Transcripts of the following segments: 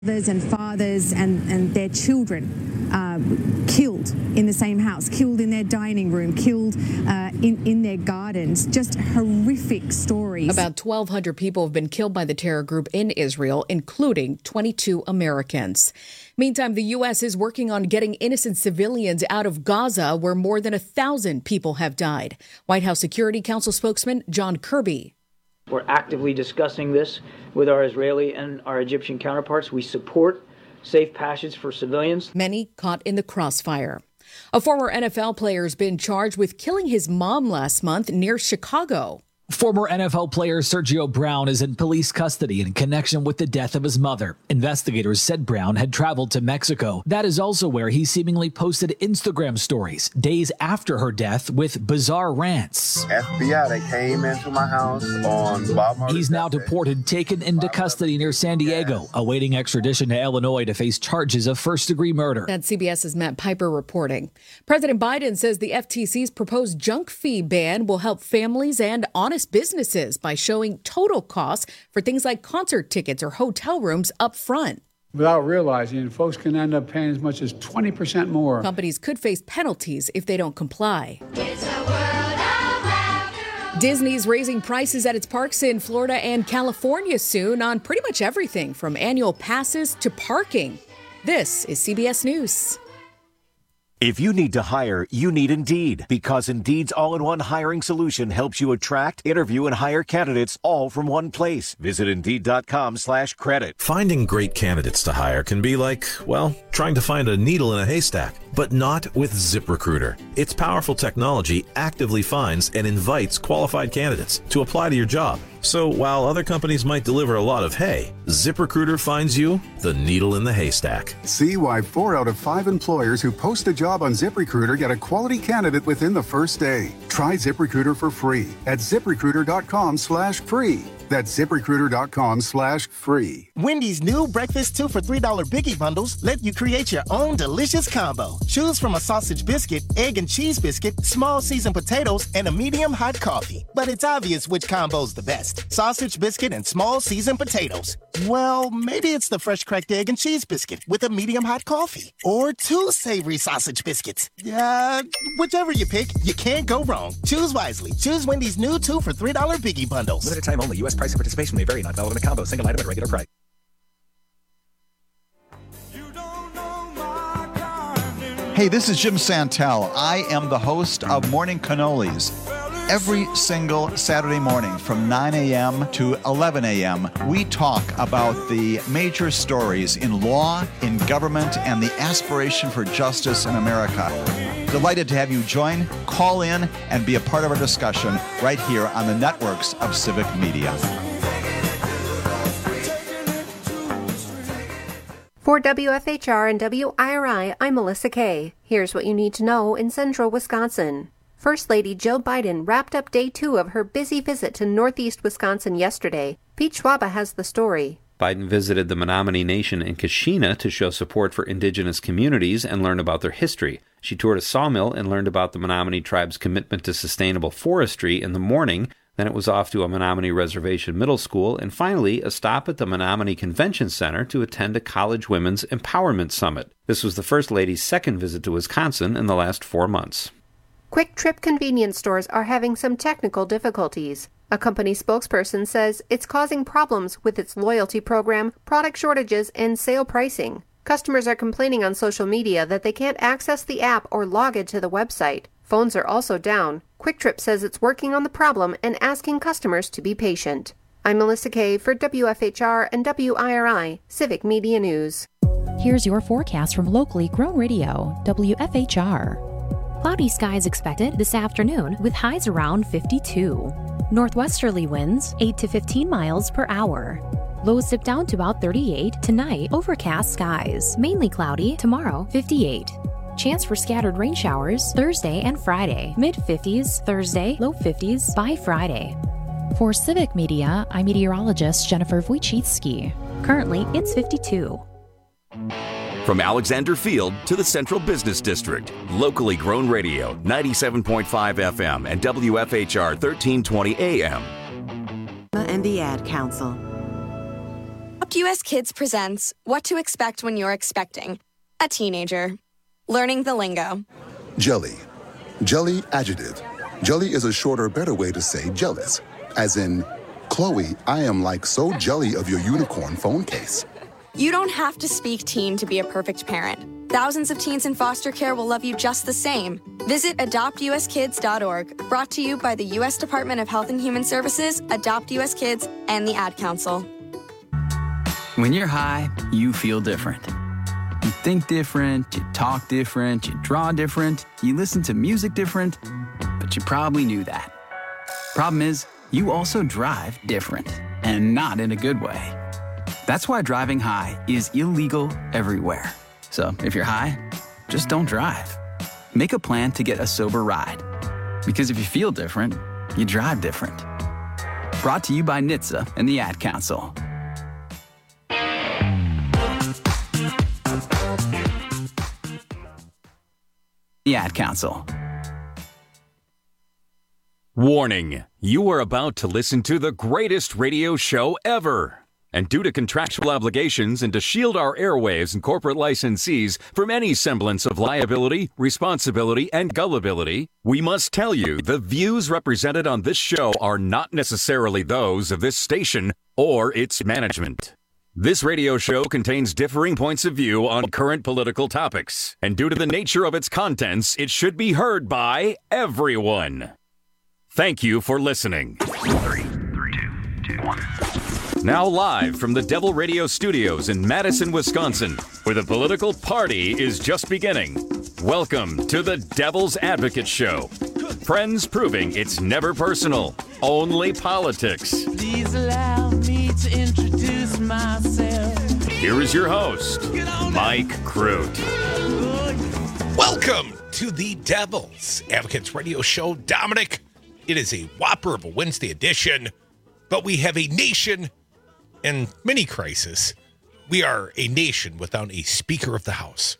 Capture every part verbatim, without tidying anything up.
Mothers and fathers and, and their children uh, killed in the same house, killed in their dining room, killed uh, in, in their gardens. Just horrific stories. About twelve hundred people have been killed by the terror group in Israel, including twenty-two Americans. Meantime, the U S is working on getting innocent civilians out of Gaza, where more than a thousand people have died. White House Security Council spokesman John Kirby. We're actively discussing this with our Israeli and our Egyptian counterparts. We support safe passage for civilians. Many caught in the crossfire. A former N F L player has been charged with killing his mom last month near Chicago. Former N F L player Sergio Brown is in police custody in connection with the death of his mother. Investigators said Brown had traveled to Mexico. That is also where he seemingly posted Instagram stories days after her death with bizarre rants. F B I, they came into my house on Bob Marley's He's now birthday. deported, taken into custody near San Diego, awaiting extradition to Illinois to face charges of first-degree murder. That's CBS's Matt Piper reporting. President Biden says the F T C's proposed junk fee ban will help families and honest businesses by showing total costs for things like concert tickets or hotel rooms up front. Without realizing, folks can end up paying as much as twenty percent more. Companies could face penalties if they don't comply. It's a world of Disney's raising prices at its parks in Florida and California soon on pretty much everything from annual passes to parking. This is C B S News. If you need to hire, you need Indeed, because Indeed's all-in-one hiring solution helps you attract, interview, and hire candidates all from one place. Visit Indeed.com slash credit. Finding great candidates to hire can be like, well, trying to find a needle in a haystack, but not with ZipRecruiter. Its powerful technology actively finds and invites qualified candidates to apply to your job. So while other companies might deliver a lot of hay, ZipRecruiter finds you the needle in the haystack. See why four out of five employers who post a job on ZipRecruiter get a quality candidate within the first day. Try ZipRecruiter for free at ZipRecruiter.com slash free. That's ZipRecruiter.com slash free. Wendy's new breakfast two for three dollar Biggie Bundles let you create your own delicious combo. Choose from a sausage biscuit, egg and cheese biscuit, small seasoned potatoes, and a medium hot coffee. But it's obvious which combo's the best. Sausage biscuit and small seasoned potatoes. Well, maybe it's the fresh cracked egg and cheese biscuit with a medium hot coffee. Or two savory sausage biscuits. Uh, whichever you pick, you can't go wrong. Choose wisely. Choose Wendy's new two for three dollar Biggie Bundles. Limited time only. U S price and participation may vary. Not valid in a combo. Single item at regular price. Hey, this is Jim Santel. I am the host of Morning Cannolis. Every single Saturday morning from nine a.m. to eleven a.m., we talk about the major stories in law, in government, and the aspiration for justice in America. Delighted to have you join, call in, and be a part of our discussion right here on the networks of Civic Media. For W F H R and W I R I, I'm Melissa Kay. Here's what you need to know in central Wisconsin. First Lady Jill Biden wrapped up day two of her busy visit to northeast Wisconsin yesterday. Pete Schwaba has the story. Biden visited the Menominee Nation in Kashina to show support for indigenous communities and learn about their history. She toured a sawmill and learned about the Menominee tribe's commitment to sustainable forestry in the morning. Then it was off to a Menominee Reservation Middle School, and finally a stop at the Menominee Convention Center to attend a College Women's Empowerment Summit. This was the First Lady's second visit to Wisconsin in the last four months. Quick Trip convenience stores are having some technical difficulties. A company spokesperson says it's causing problems with its loyalty program, product shortages, and sale pricing. Customers are complaining on social media that they can't access the app or log into the website. Phones are also down. Quick Trip says it's working on the problem and asking customers to be patient. I'm Melissa Kay for W F H R and W I R I, Civic Media News. Here's your forecast from locally grown radio, W F H R. Cloudy skies expected this afternoon with highs around fifty-two. Northwesterly winds eight to fifteen miles per hour. Lows dip down to about thirty-eight. Tonight, overcast skies. Mainly cloudy. Tomorrow, fifty-eight. Chance for scattered rain showers Thursday and Friday. mid-fifties Thursday, low fifties by Friday. For Civic Media, I'm meteorologist Jennifer Wojcicki. Currently, it's fifty-two. From Alexander Field to the Central Business District, locally grown radio, ninety-seven point five F M and W F H R thirteen twenty A M. And the Ad Council. Adopt U S Kids presents What to Expect When You're Expecting a Teenager. Learning the lingo. Jelly. Jelly adjective. Jelly is a shorter, better way to say jealous. As in, Chloe, I am like so jelly of your unicorn phone case. You don't have to speak teen to be a perfect parent. Thousands of teens in foster care will love you just the same. Visit adopt u s kids dot org, brought to you by the U S Department of Health and Human Services, Adopt U S Kids, and the Ad Council. When you're high, you feel different. You think different, you talk different, you draw different, you listen to music different, but you probably knew that. Problem is, you also drive different, and not in a good way. That's why driving high is illegal everywhere. So if you're high, just don't drive. Make a plan to get a sober ride. Because if you feel different, you drive different. Brought to you by N H T S A and the Ad Council. The Ad Council. Warning, you are about to listen to the greatest radio show ever. And due to contractual obligations and to shield our airwaves and corporate licensees from any semblance of liability, responsibility, and gullibility, we must tell you the views represented on this show are not necessarily those of this station or its management. This radio show contains differing points of view on current political topics, and due to the nature of its contents, it should be heard by everyone. Thank you for listening. Three, three, two, two, one. Now live from the Devil Radio Studios in Madison, Wisconsin, where the political party is just beginning. Welcome to the Devil's Advocate Show. Friends proving it's never personal, only politics. Please allow me to introduce myself. Here is your host, Mike Crute. Welcome to the Devil's Advocates Radio Show. Dominic, it is a whopper of a Wednesday edition, but we have a nation in mini crisis. We are a nation without a Speaker of the House.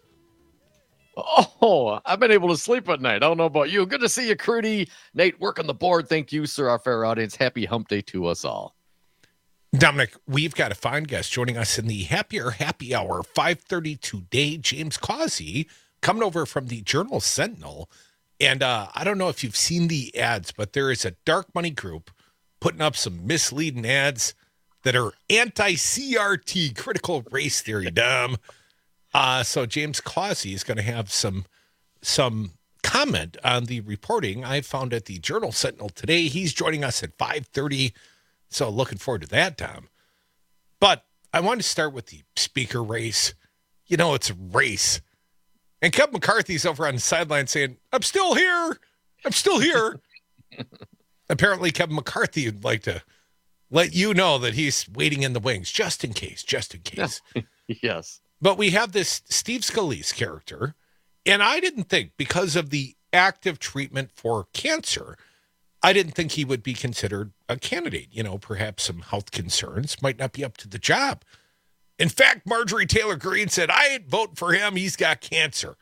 Oh, I've been able to sleep at night. I don't know about you. Good to see you, Crudy. Nate, working the board. Thank you, sir, our fair audience. Happy hump day to us all. Dominic, we've got a fine guest joining us in the Happier Happy Hour, five thirty today. James Causey, coming over from the Journal Sentinel. And uh, I don't know if you've seen the ads, but there is a dark money group putting up some misleading ads that are anti-C R T, critical race theory, Dom. Uh, so James Causey is going to have some some comment on the reporting I found at the Journal Sentinel today. He's joining us at five thirty, so looking forward to that, Dom. But I want to start with the speaker race. You know, it's a race. And Kevin McCarthy's over on the sideline saying, I'm still here. I'm still here. Apparently, Kevin McCarthy would like to let you know that he's waiting in the wings, just in case, just in case. Yes. But we have this Steve Scalise character, and I didn't think, because of the active treatment for cancer, I didn't think he would be considered a candidate. You know, perhaps some health concerns, might not be up to the job. In fact, Marjorie Taylor Greene said, I ain't voting for him. He's got cancer.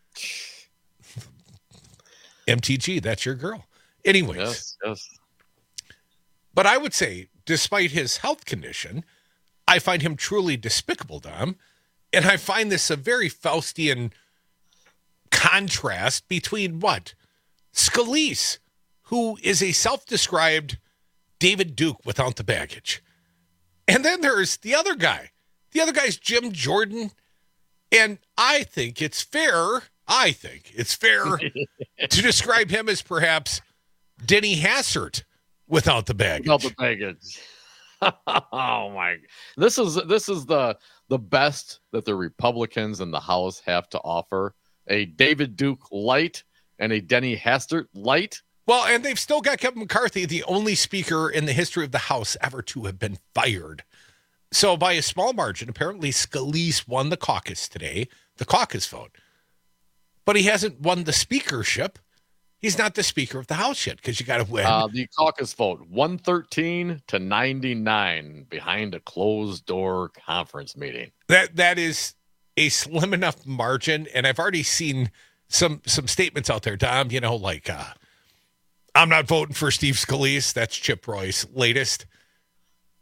M T G, that's your girl. Anyways. Yes, yes. But I would say, despite his health condition, I find him truly despicable, Dom. And I find this a very Faustian contrast between what? Scalise, who is a self-described David Duke without the baggage. And then there's the other guy. The other guy's Jim Jordan. And I think it's fair, I think it's fair to describe him as perhaps Denny Hassert without the baggage. Without the baggage. Oh my! This is this is the the best that the Republicans in the House have to offer: a David Duke light and a Denny Hastert light. Well, and they've still got Kevin McCarthy, the only speaker in the history of the House ever to have been fired. So by a small margin, apparently Scalise won the caucus today, the caucus vote, but he hasn't won the speakership. He's not the Speaker of the House yet, because you got to win. Uh, the caucus vote, one thirteen to ninety-nine, behind a closed-door conference meeting. That That is a slim enough margin, and I've already seen some some statements out there, Dom, you know, like, uh, I'm not voting for Steve Scalise. That's Chip Roy's latest.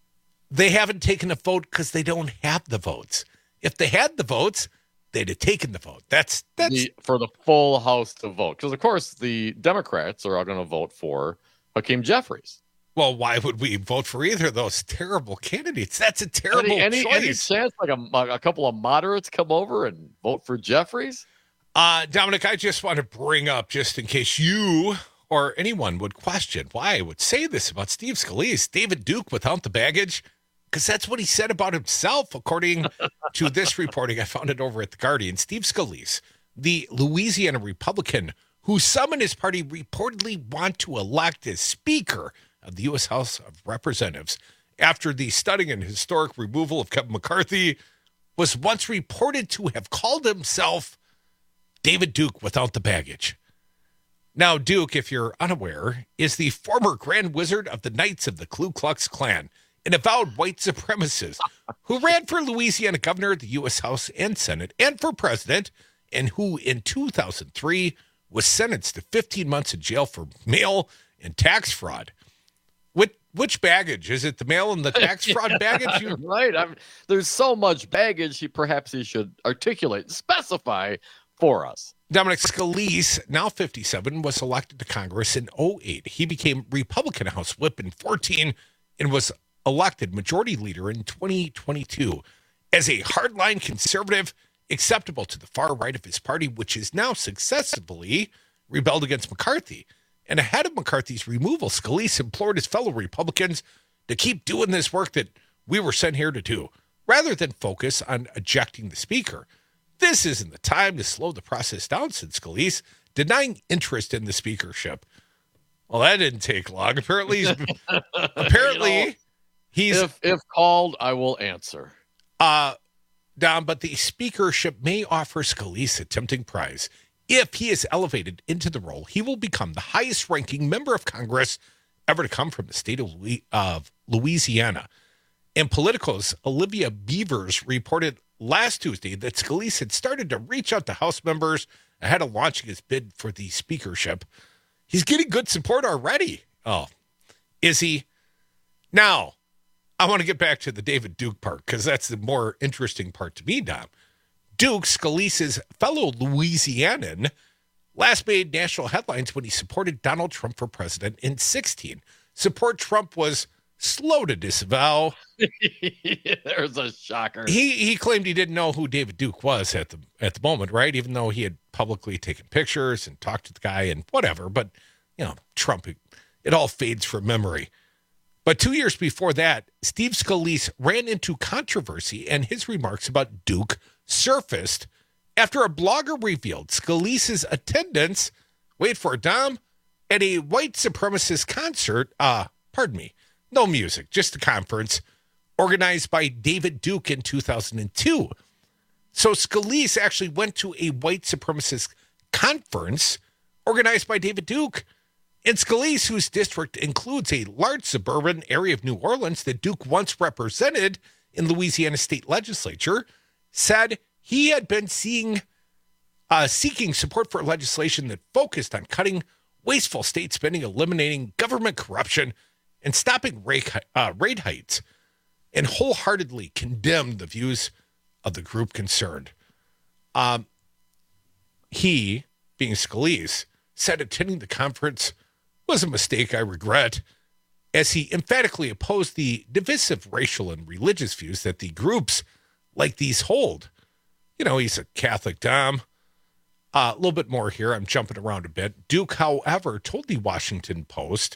They haven't taken a vote because they don't have the votes. If they had the votes, they'd have taken the vote. That's that's the, for the full House to vote. Because, of course, the Democrats are all going to vote for Hakeem Jeffries. Well, why would we vote for either of those terrible candidates? That's a terrible any, any, choice. Any chance like a, a couple of moderates come over and vote for Jeffries? Uh, Dominic, I just want to bring up, just in case you or anyone would question why I would say this about Steve Scalise, David Duke without the baggage, because that's what he said about himself, according to this reporting. I found it over at The Guardian. Steve Scalise, the Louisiana Republican who some in his party reportedly want to elect as Speaker of the U S House of Representatives after the stunning and historic removal of Kevin McCarthy, was once reported to have called himself David Duke without the baggage. Now, Duke, if you're unaware, is the former Grand Wizard of the Knights of the Ku Klux Klan, an avowed white supremacist who ran for Louisiana governor, the U S House and Senate, and for president, and who in two thousand three was sentenced to fifteen months in jail for mail and tax fraud. Which, which baggage? Is it the mail and the tax fraud baggage? You... Right. I mean, there's so much baggage, he perhaps he should articulate, specify for us. Dominic Scalise, now fifty-seven, was elected to Congress in oh eight. He became Republican House Whip in fourteen and was elected Majority Leader in twenty twenty-two as a hardline conservative acceptable to the far right of his party, which is now successfully rebelled against McCarthy. And ahead of McCarthy's removal, Scalise implored his fellow Republicans to keep doing this work that we were sent here to do, rather than focus on ejecting the Speaker. This isn't the time to slow the process down, said Scalise, denying interest in the speakership. Well, that didn't take long. Apparently, he's, apparently you know, he's if if called, I will answer. Uh, Dom, but the speakership may offer Scalise a tempting prize. If he is elevated into the role, he will become the highest-ranking member of Congress ever to come from the state of, Louis, of Louisiana. And Politico's Olivia Beavers reported last Tuesday that Scalise had started to reach out to House members ahead of launching his bid for the speakership. He's getting good support already. Oh, is he? Now, I want to get back to the David Duke part, because that's the more interesting part to me, Dom. Duke, Scalise's fellow Louisianan, last made national headlines when he supported Donald Trump for president in sixteen. Support Trump was slow to disavow. There's a shocker. He he claimed he didn't know who David Duke was at the at the moment, right? Even though he had publicly taken pictures and talked to the guy and whatever. But, you know, Trump, it, it all fades from memory. But two years before that, Steve Scalise ran into controversy, and his remarks about Duke surfaced after a blogger revealed Scalise's attendance, wait for it, Dom, at a white supremacist concert, uh, pardon me, no music, just a conference, organized by David Duke in two thousand two. So Scalise actually went to a white supremacist conference organized by David Duke. And Scalise, whose district includes a large suburban area of New Orleans that Duke once represented in Louisiana state legislature, said he had been seeing, uh, seeking support for legislation that focused on cutting wasteful state spending, eliminating government corruption, and stopping rate, uh, rate hikes, and wholeheartedly condemned the views of the group concerned. Um, he, being Scalise, said attending the conference was a mistake I regret, as he emphatically opposed the divisive racial and religious views that the groups like these hold. You know, he's a Catholic, Dom. Uh, a little bit more here. I'm jumping around a bit. Duke, however, told the Washington Post,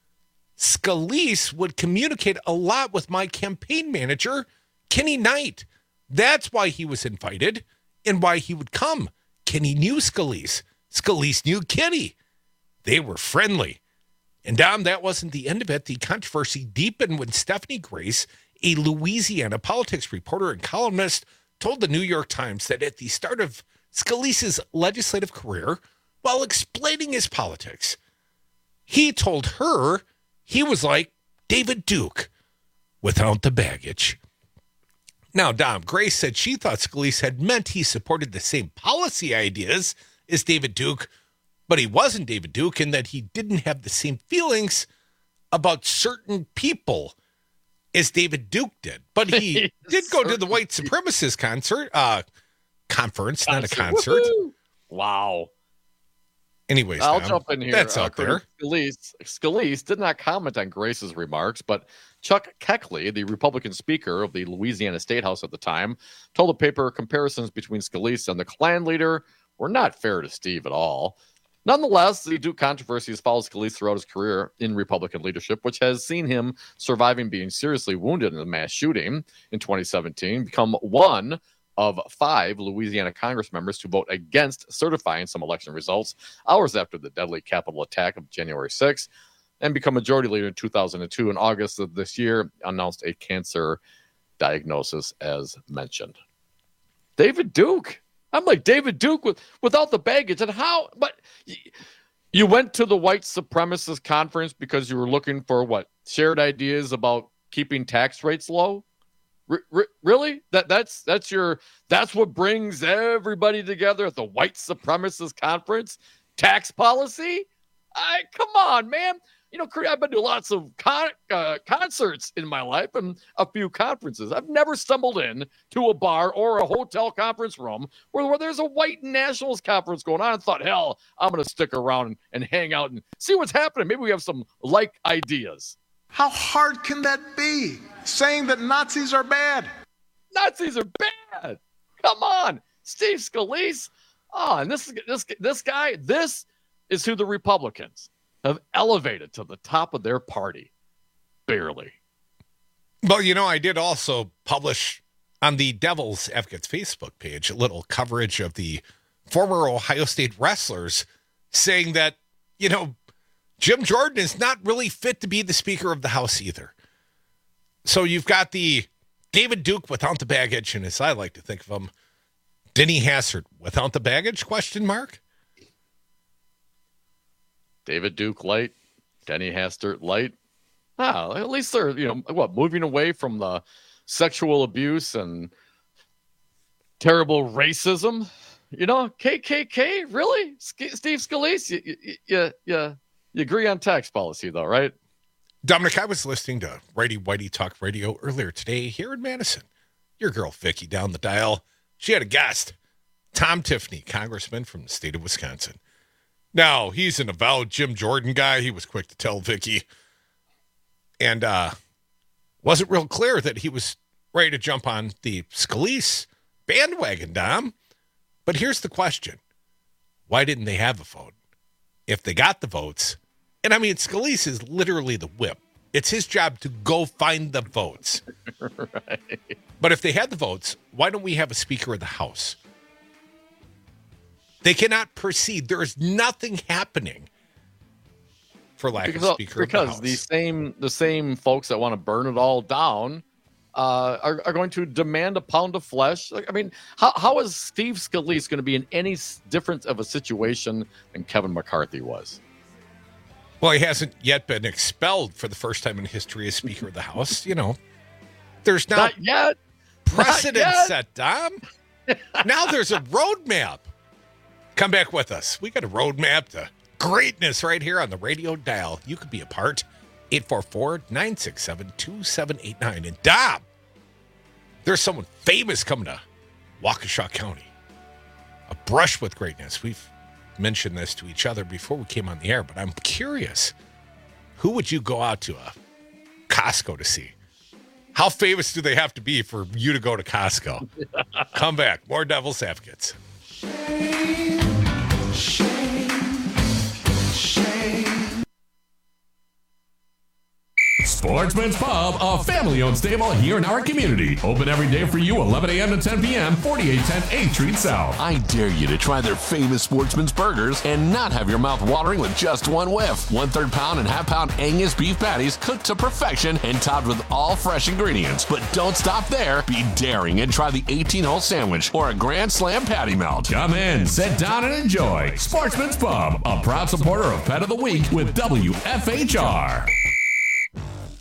Scalise would communicate a lot with my campaign manager, Kenny Knight. That's why he was invited and why he would come. Kenny knew Scalise. Scalise knew Kenny. They were friendly. And Dom, that wasn't the end of it. The controversy deepened when Stephanie Grace, a Louisiana politics reporter and columnist, told the New York Times that at the start of Scalise's legislative career, while explaining his politics, he told her he was like David Duke without the baggage. Now, Dom, Grace said she thought Scalise had meant he supported the same policy ideas as David Duke, but he wasn't David Duke, in that he didn't have the same feelings about certain people. as David Duke did, but he did go to the white supremacist concert, uh, conference, not a concert. Woo-hoo! Wow. Anyways, I'll Tom, jump in here. That's uh, out there. Scalise, Scalise did not comment on Grace's remarks, but Chuck Keckley, the Republican Speaker of the Louisiana State House at the time, told the paper comparisons between Scalise and the Klan leader were not fair to Steve at all. Nonetheless, the Duke controversy has followed Scalise throughout his career in Republican leadership, which has seen him surviving being seriously wounded in a mass shooting in twenty seventeen, become one of five Louisiana Congress members to vote against certifying some election results hours after the deadly Capitol attack of January sixth, and become majority leader in two thousand two. In August of this year, announced a cancer diagnosis, as mentioned. David Duke. I'm like David Duke with, without the baggage. And how? But you went to the white supremacist conference because you were looking for what? Shared ideas about keeping tax rates low? R- r- really? That that's that's your that's what brings everybody together at the white supremacist conference? Tax policy? I come on, man. You know, I've been to lots of con- uh, concerts in my life and a few conferences. I've never stumbled in to a bar or a hotel conference room where, where there's a white nationalist conference going on and thought, hell, I'm going to stick around and, and hang out and see what's happening. Maybe we have some like ideas. How hard can that be? Saying that Nazis are bad. Nazis are bad. Come on, Steve Scalise. Oh, and this this this guy, this is who the Republicans have elevated to the top of their party. Barely. Well, you know, I did also publish on the Devil's Advocates Facebook page a little coverage of the former Ohio State wrestlers saying that, you know, Jim Jordan is not really fit to be the Speaker of the House either. So you've got the David Duke without the baggage, and as I like to think of him, Denny Hassert without the baggage, question mark? David Duke light, Denny Hastert light. Ah, at least they're, you know, what, moving away from the sexual abuse and terrible racism. You know, K K K, really? Sk- Steve Scalise, you, you, you, you, you agree on tax policy, though, right? Dominic, I was listening to Righty Whitey Talk Radio earlier today here in Madison. Your girl, Vicky, down the dial, she had a guest, Tom Tiffany, congressman from the state of Wisconsin. Now, he's an avowed Jim Jordan guy. He was quick to tell Vicky. And uh, wasn't real clear that he was ready to jump on the Scalise bandwagon, Dom. But here's the question. Why didn't they have a vote? If they got the votes, and I mean, Scalise is literally the whip. It's his job to go find the votes. Right. But if they had the votes, why don't we have a Speaker of the House? They cannot proceed. There is nothing happening for lack because, of Speaker because of the House. the same the same folks that want to burn it all down uh, are, are going to demand a pound of flesh. Like, I mean, how how is Steve Scalise going to be in any different of a situation than Kevin McCarthy was? Well, he hasn't yet been expelled for the first time in history as Speaker of the House. You know, there's now not yet precedent not yet. set, Dom. Now there's a roadmap. Come back with us. We got a roadmap to greatness right here on the radio dial. You could be a part. eight four four, nine six seven, two seven eight nine. And Dom, there's someone famous coming to Waukesha County. A brush with greatness. We've mentioned this to each other before we came on the air, but I'm curious. Who would you go out to a Costco to see? How famous do they have to be for you to go to Costco? Come back. More Devil's Advocates. Shame, shame, shame. Sportsman's Pub, a family-owned stable here in our community. Open every day for you, eleven a.m. to ten p.m., forty-eight ten eighth Street South. I dare you to try their famous Sportsman's Burgers and not have your mouth watering with just one whiff. One-third pound and half-pound Angus beef patties cooked to perfection and topped with all fresh ingredients. But don't stop there. Be daring and try the eighteen-hole sandwich or a Grand Slam patty melt. Come in, sit down, and enjoy. Sportsman's Pub, a proud supporter of Pet of the Week with W F H R.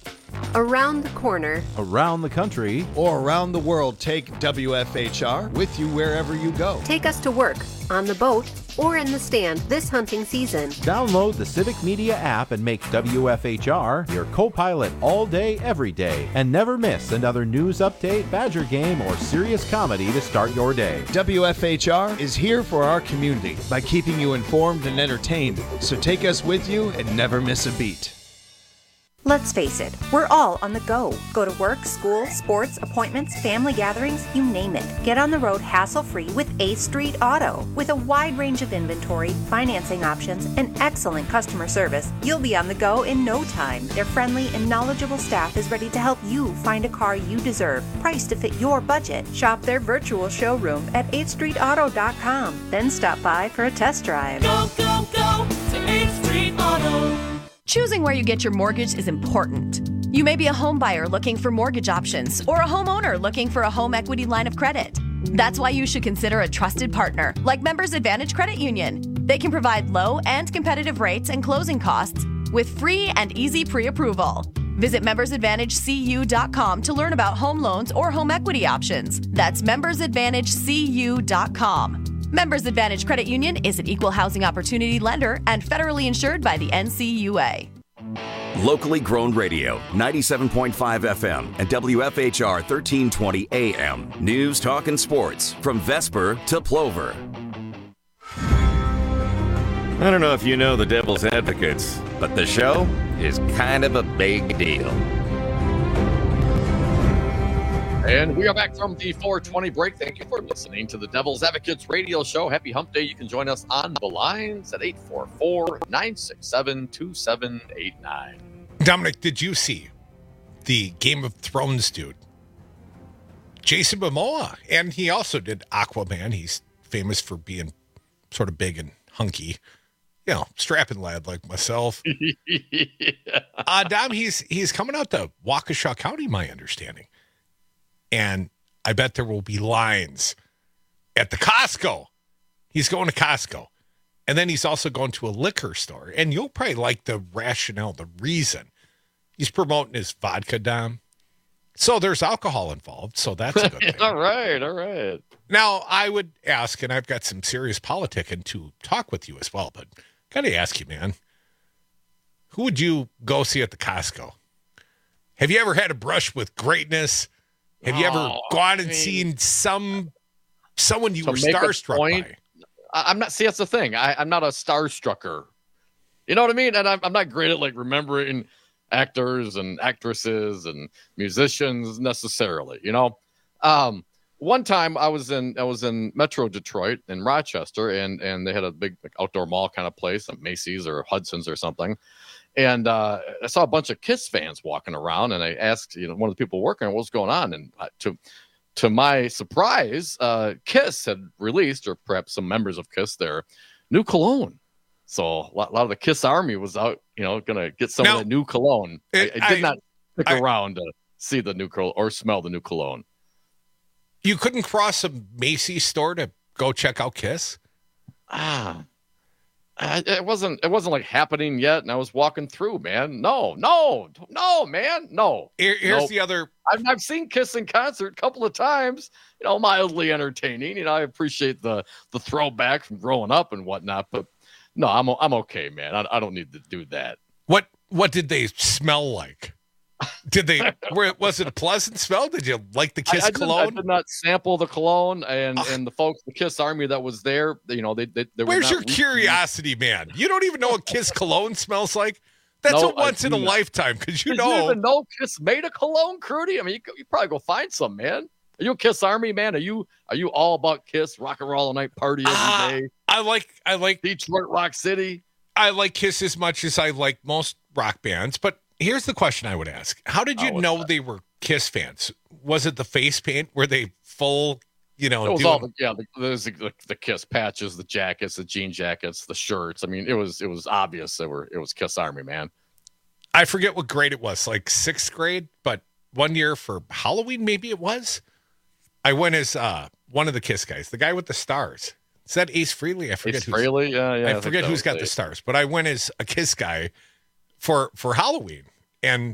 Around the corner, around the country, or around the world, take W F H R with you wherever you go. Take us to work, on the boat, or in the stand this hunting season. Download the Civic Media app and make W F H R your co-pilot all day, every day. And never miss another news update, Badger game, or serious comedy to start your day. W F H R is here for our community by keeping you informed and entertained. So take us with you and never miss a beat. Let's face it, we're all on the go. Go to work, school, sports, appointments, family gatherings, you name it. Get on the road hassle-free with eighth Street Auto. With a wide range of inventory, financing options, and excellent customer service, you'll be on the go in no time. Their friendly and knowledgeable staff is ready to help you find a car you deserve, priced to fit your budget. Shop their virtual showroom at eighth street auto dot com. Then stop by for a test drive. Go, go, go to eighth Street Auto. Choosing where you get your mortgage is important. You may be a home buyer looking for mortgage options or a homeowner looking for a home equity line of credit. That's why you should consider a trusted partner like Members Advantage Credit Union. They can provide low and competitive rates and closing costs with free and easy pre-approval. Visit members advantage c u dot com to learn about home loans or home equity options. That's members advantage c u dot com. Members Advantage Credit Union is an equal housing opportunity lender and federally insured by the N C U A. Locally grown radio, ninety-seven point five F M and W F H R thirteen twenty A M. News, talk, and sports from Vesper to Plover. I don't know if you know the Devil's Advocates, but the show is kind of a big deal. And we are back from the four twenty break. Thank you for listening to the Devil's Advocates radio show. Happy Hump Day. You can join us on the lines at eight four four, nine six seven, two seven eight nine. Dominic, did you see the Game of Thrones dude? Jason Momoa. And he also did Aquaman. He's famous for being sort of big and hunky. You know, strapping lad like myself. yeah. uh, Dom, he's, he's coming out to Waukesha County, my understanding. And I bet there will be lines at the Costco. He's going to Costco. And then he's also going to a liquor store. And you'll probably like the rationale, the reason. He's promoting his vodka, Dom. So there's alcohol involved. So that's a good thing. all right, all right. Now, I would ask, and I've got some serious politicking to talk with you as well, but got to ask you, man. Who would you go see at the Costco? Have you ever had a brush with greatness? Have you ever oh, gone and I mean, seen some someone you were starstruck by? I'm not. See, that's the thing. I, I'm not a starstrucker. You know what I mean? And I'm, I'm not great at like remembering actors and actresses and musicians necessarily. You know, um, one time I was in I was in Metro Detroit in Rochester, and and they had a big like, outdoor mall kind of place, like Macy's or Hudson's or something. And uh, I saw a bunch of Kiss fans walking around, and I asked, you know, one of the people working, what's going on? And uh, to to my surprise, uh, Kiss had released, or perhaps some members of Kiss, their new cologne. So a lot, a lot of the Kiss Army was out, you know, going to get some now, of the new cologne. It, I, I did I, not stick I, around to see the new cologne or smell the new cologne. You couldn't cross a Macy's store to go check out Kiss? Ah. It wasn't. It wasn't like happening yet, and I was walking through. Man, no, no, no, man, no. Here, here's nope. the other. I've, I've seen Kiss in concert a couple of times. You know, mildly entertaining. You know, I appreciate the the throwback from growing up and whatnot. But no, I'm I'm okay, man. I, I don't need to do that. What What did they smell like? Did they? Were, was it a pleasant smell? Did you like the Kiss I, I cologne? Did, I did not sample the cologne, and uh, and the folks, the Kiss Army that was there, you know, they. they, they Where's your curiosity, man? You don't even know what Kiss cologne smells like. That's no, a once in a lifetime, because you did know. You even know Kiss made a cologne, Crudy? I mean, you, you probably go find some, man. Are you a Kiss Army, man? Are you are you all about Kiss, rock and roll all night, party every uh, day? I like I like Detroit Rock City. I like Kiss as much as I like most rock bands, but. Here's the question I would ask. How did you oh, know that? They were Kiss fans? Was it the face paint? Were they full, you know? It was doing... all the, yeah, the, the, the Kiss patches, the jackets, the jean jackets, the shirts. I mean, it was it was obvious they were it was Kiss Army, man. I forget what grade it was, like sixth grade, but one year for Halloween, maybe it was. I went as uh, one of the Kiss guys, the guy with the stars. Is that Ace Frehley? I forget Ace who's Frehley? Yeah, yeah. I, I forget who's got Ace. The stars, but I went as a Kiss guy for for Halloween. And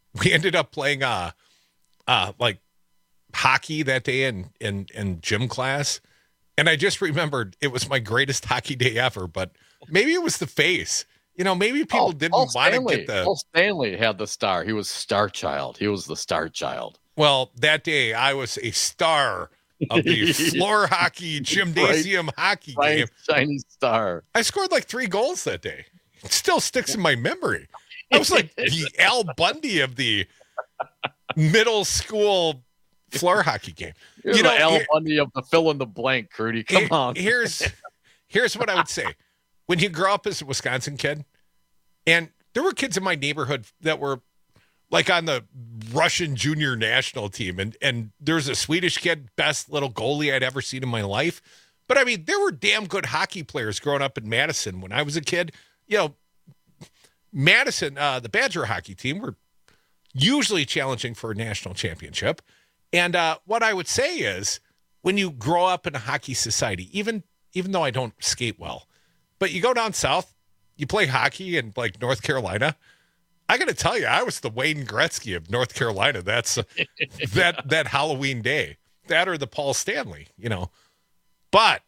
we ended up playing uh, uh, like hockey that day in, in, in gym class. And I just remembered it was my greatest hockey day ever, but maybe it was the face. You know, maybe people oh, didn't Paul want Stanley. to get the... Paul Stanley had the star. He was star child. He was the star child. Well, that day I was a star of the floor hockey gymnasium Bright, hockey bright, game. Shiny star. I scored like three goals that day. It still sticks in my memory. I was like the Al Bundy of the middle school floor hockey game. You're you know, the Al here, Bundy of the fill in the blank, Crudy. Come here, on. Here's here's what I would say. When you grow up as a Wisconsin kid, and there were kids in my neighborhood that were like on the Russian junior national team, and and there's a Swedish kid, best little goalie I'd ever seen in my life. But I mean, there were damn good hockey players growing up in Madison when I was a kid. You know, Madison, uh, the Badger hockey team were usually challenging for a national championship. And uh, what I would say is, when you grow up in a hockey society, even even though I don't skate well, but you go down south, you play hockey in like North Carolina. I got to tell you, I was the Wayne Gretzky of North Carolina. That's uh, that that Halloween day, that or the Paul Stanley, you know. But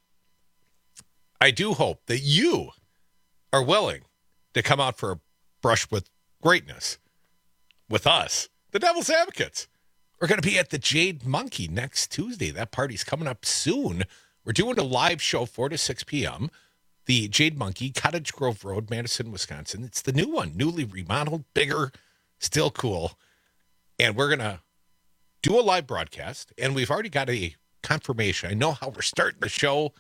I do hope that you are willing to come out for a brush with greatness with us, the Devil's Advocates. We're going to be at the Jade Monkey next Tuesday. That party's coming up soon. We're doing a live show four to six p.m. The Jade Monkey, Cottage Grove Road, Madison, Wisconsin. It's the new one, newly remodeled, bigger, still cool. And we're going to do a live broadcast. And we've already got a confirmation. I know how we're starting the show.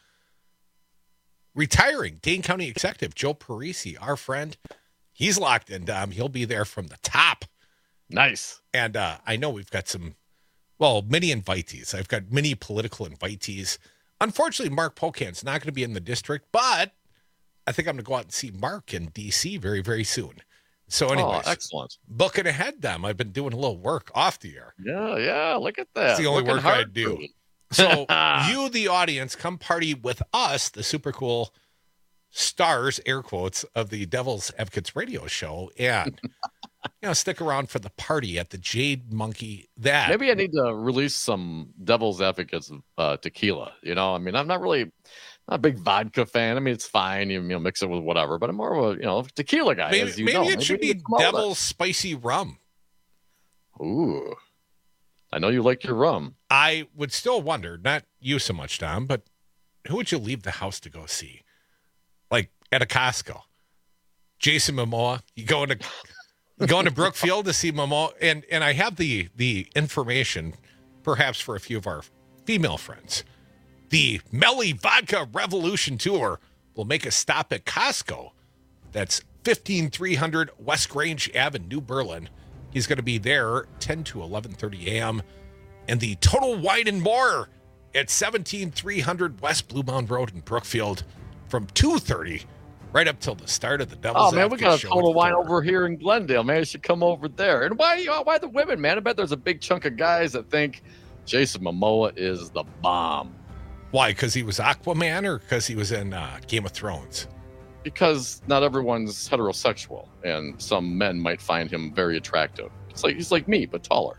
Retiring Dane County Executive Joe Parisi, our friend. He's locked in, Dom. He'll be there from the top. Nice. And uh, I know we've got some, well, many invitees. I've got many political invitees. Unfortunately, Mark Pocan's not going to be in the district, but I think I'm going to go out and see Mark in D C very, very soon. So anyways, oh, excellent. Booking ahead, Dom. I've been doing a little work off the air. Yeah, yeah, look at that. It's the only Working work I hard, do. dude. So you, the audience, come party with us, the super cool stars, air quotes, of the Devil's Advocates radio show. And, you know, stick around for the party at the Jade Monkey. That Maybe I need to release some Devil's Advocates uh, tequila. You know, I mean, I'm not really not a big vodka fan. I mean, it's fine. You, you know, mix it with whatever, but I'm more of a, you know, tequila guy. Maybe, as you maybe know. it Maybe should we be can come out with Devil's Spicy Rum. that. Ooh. I know you like your rum. I would still wonder, not you so much, Dom, but who would you leave the house to go see? Like at a Costco. Jason Momoa. You go into you go into Brookfield to see Momoa. And and I have the the information, perhaps for a few of our female friends. The Melly Vodka Revolution Tour will make a stop at Costco. That's fifteen three hundred West Grange Avenue, New Berlin. He's going to be there ten to eleven thirty a.m. And the Total Wine and More at seventeen three hundred West Blue Mound Road in Brookfield from two thirty right up till the start of the Devil's Oh, man, we Advocate got a show Total at Wine four. over here in Glendale. Man, you should come over there. And why, why the women, man? I bet there's a big chunk of guys that think Jason Momoa is the bomb. Why? Because he was Aquaman or because he was in uh, Game of Thrones? Because not everyone's heterosexual, and some men might find him very attractive. It's like he's like me, but taller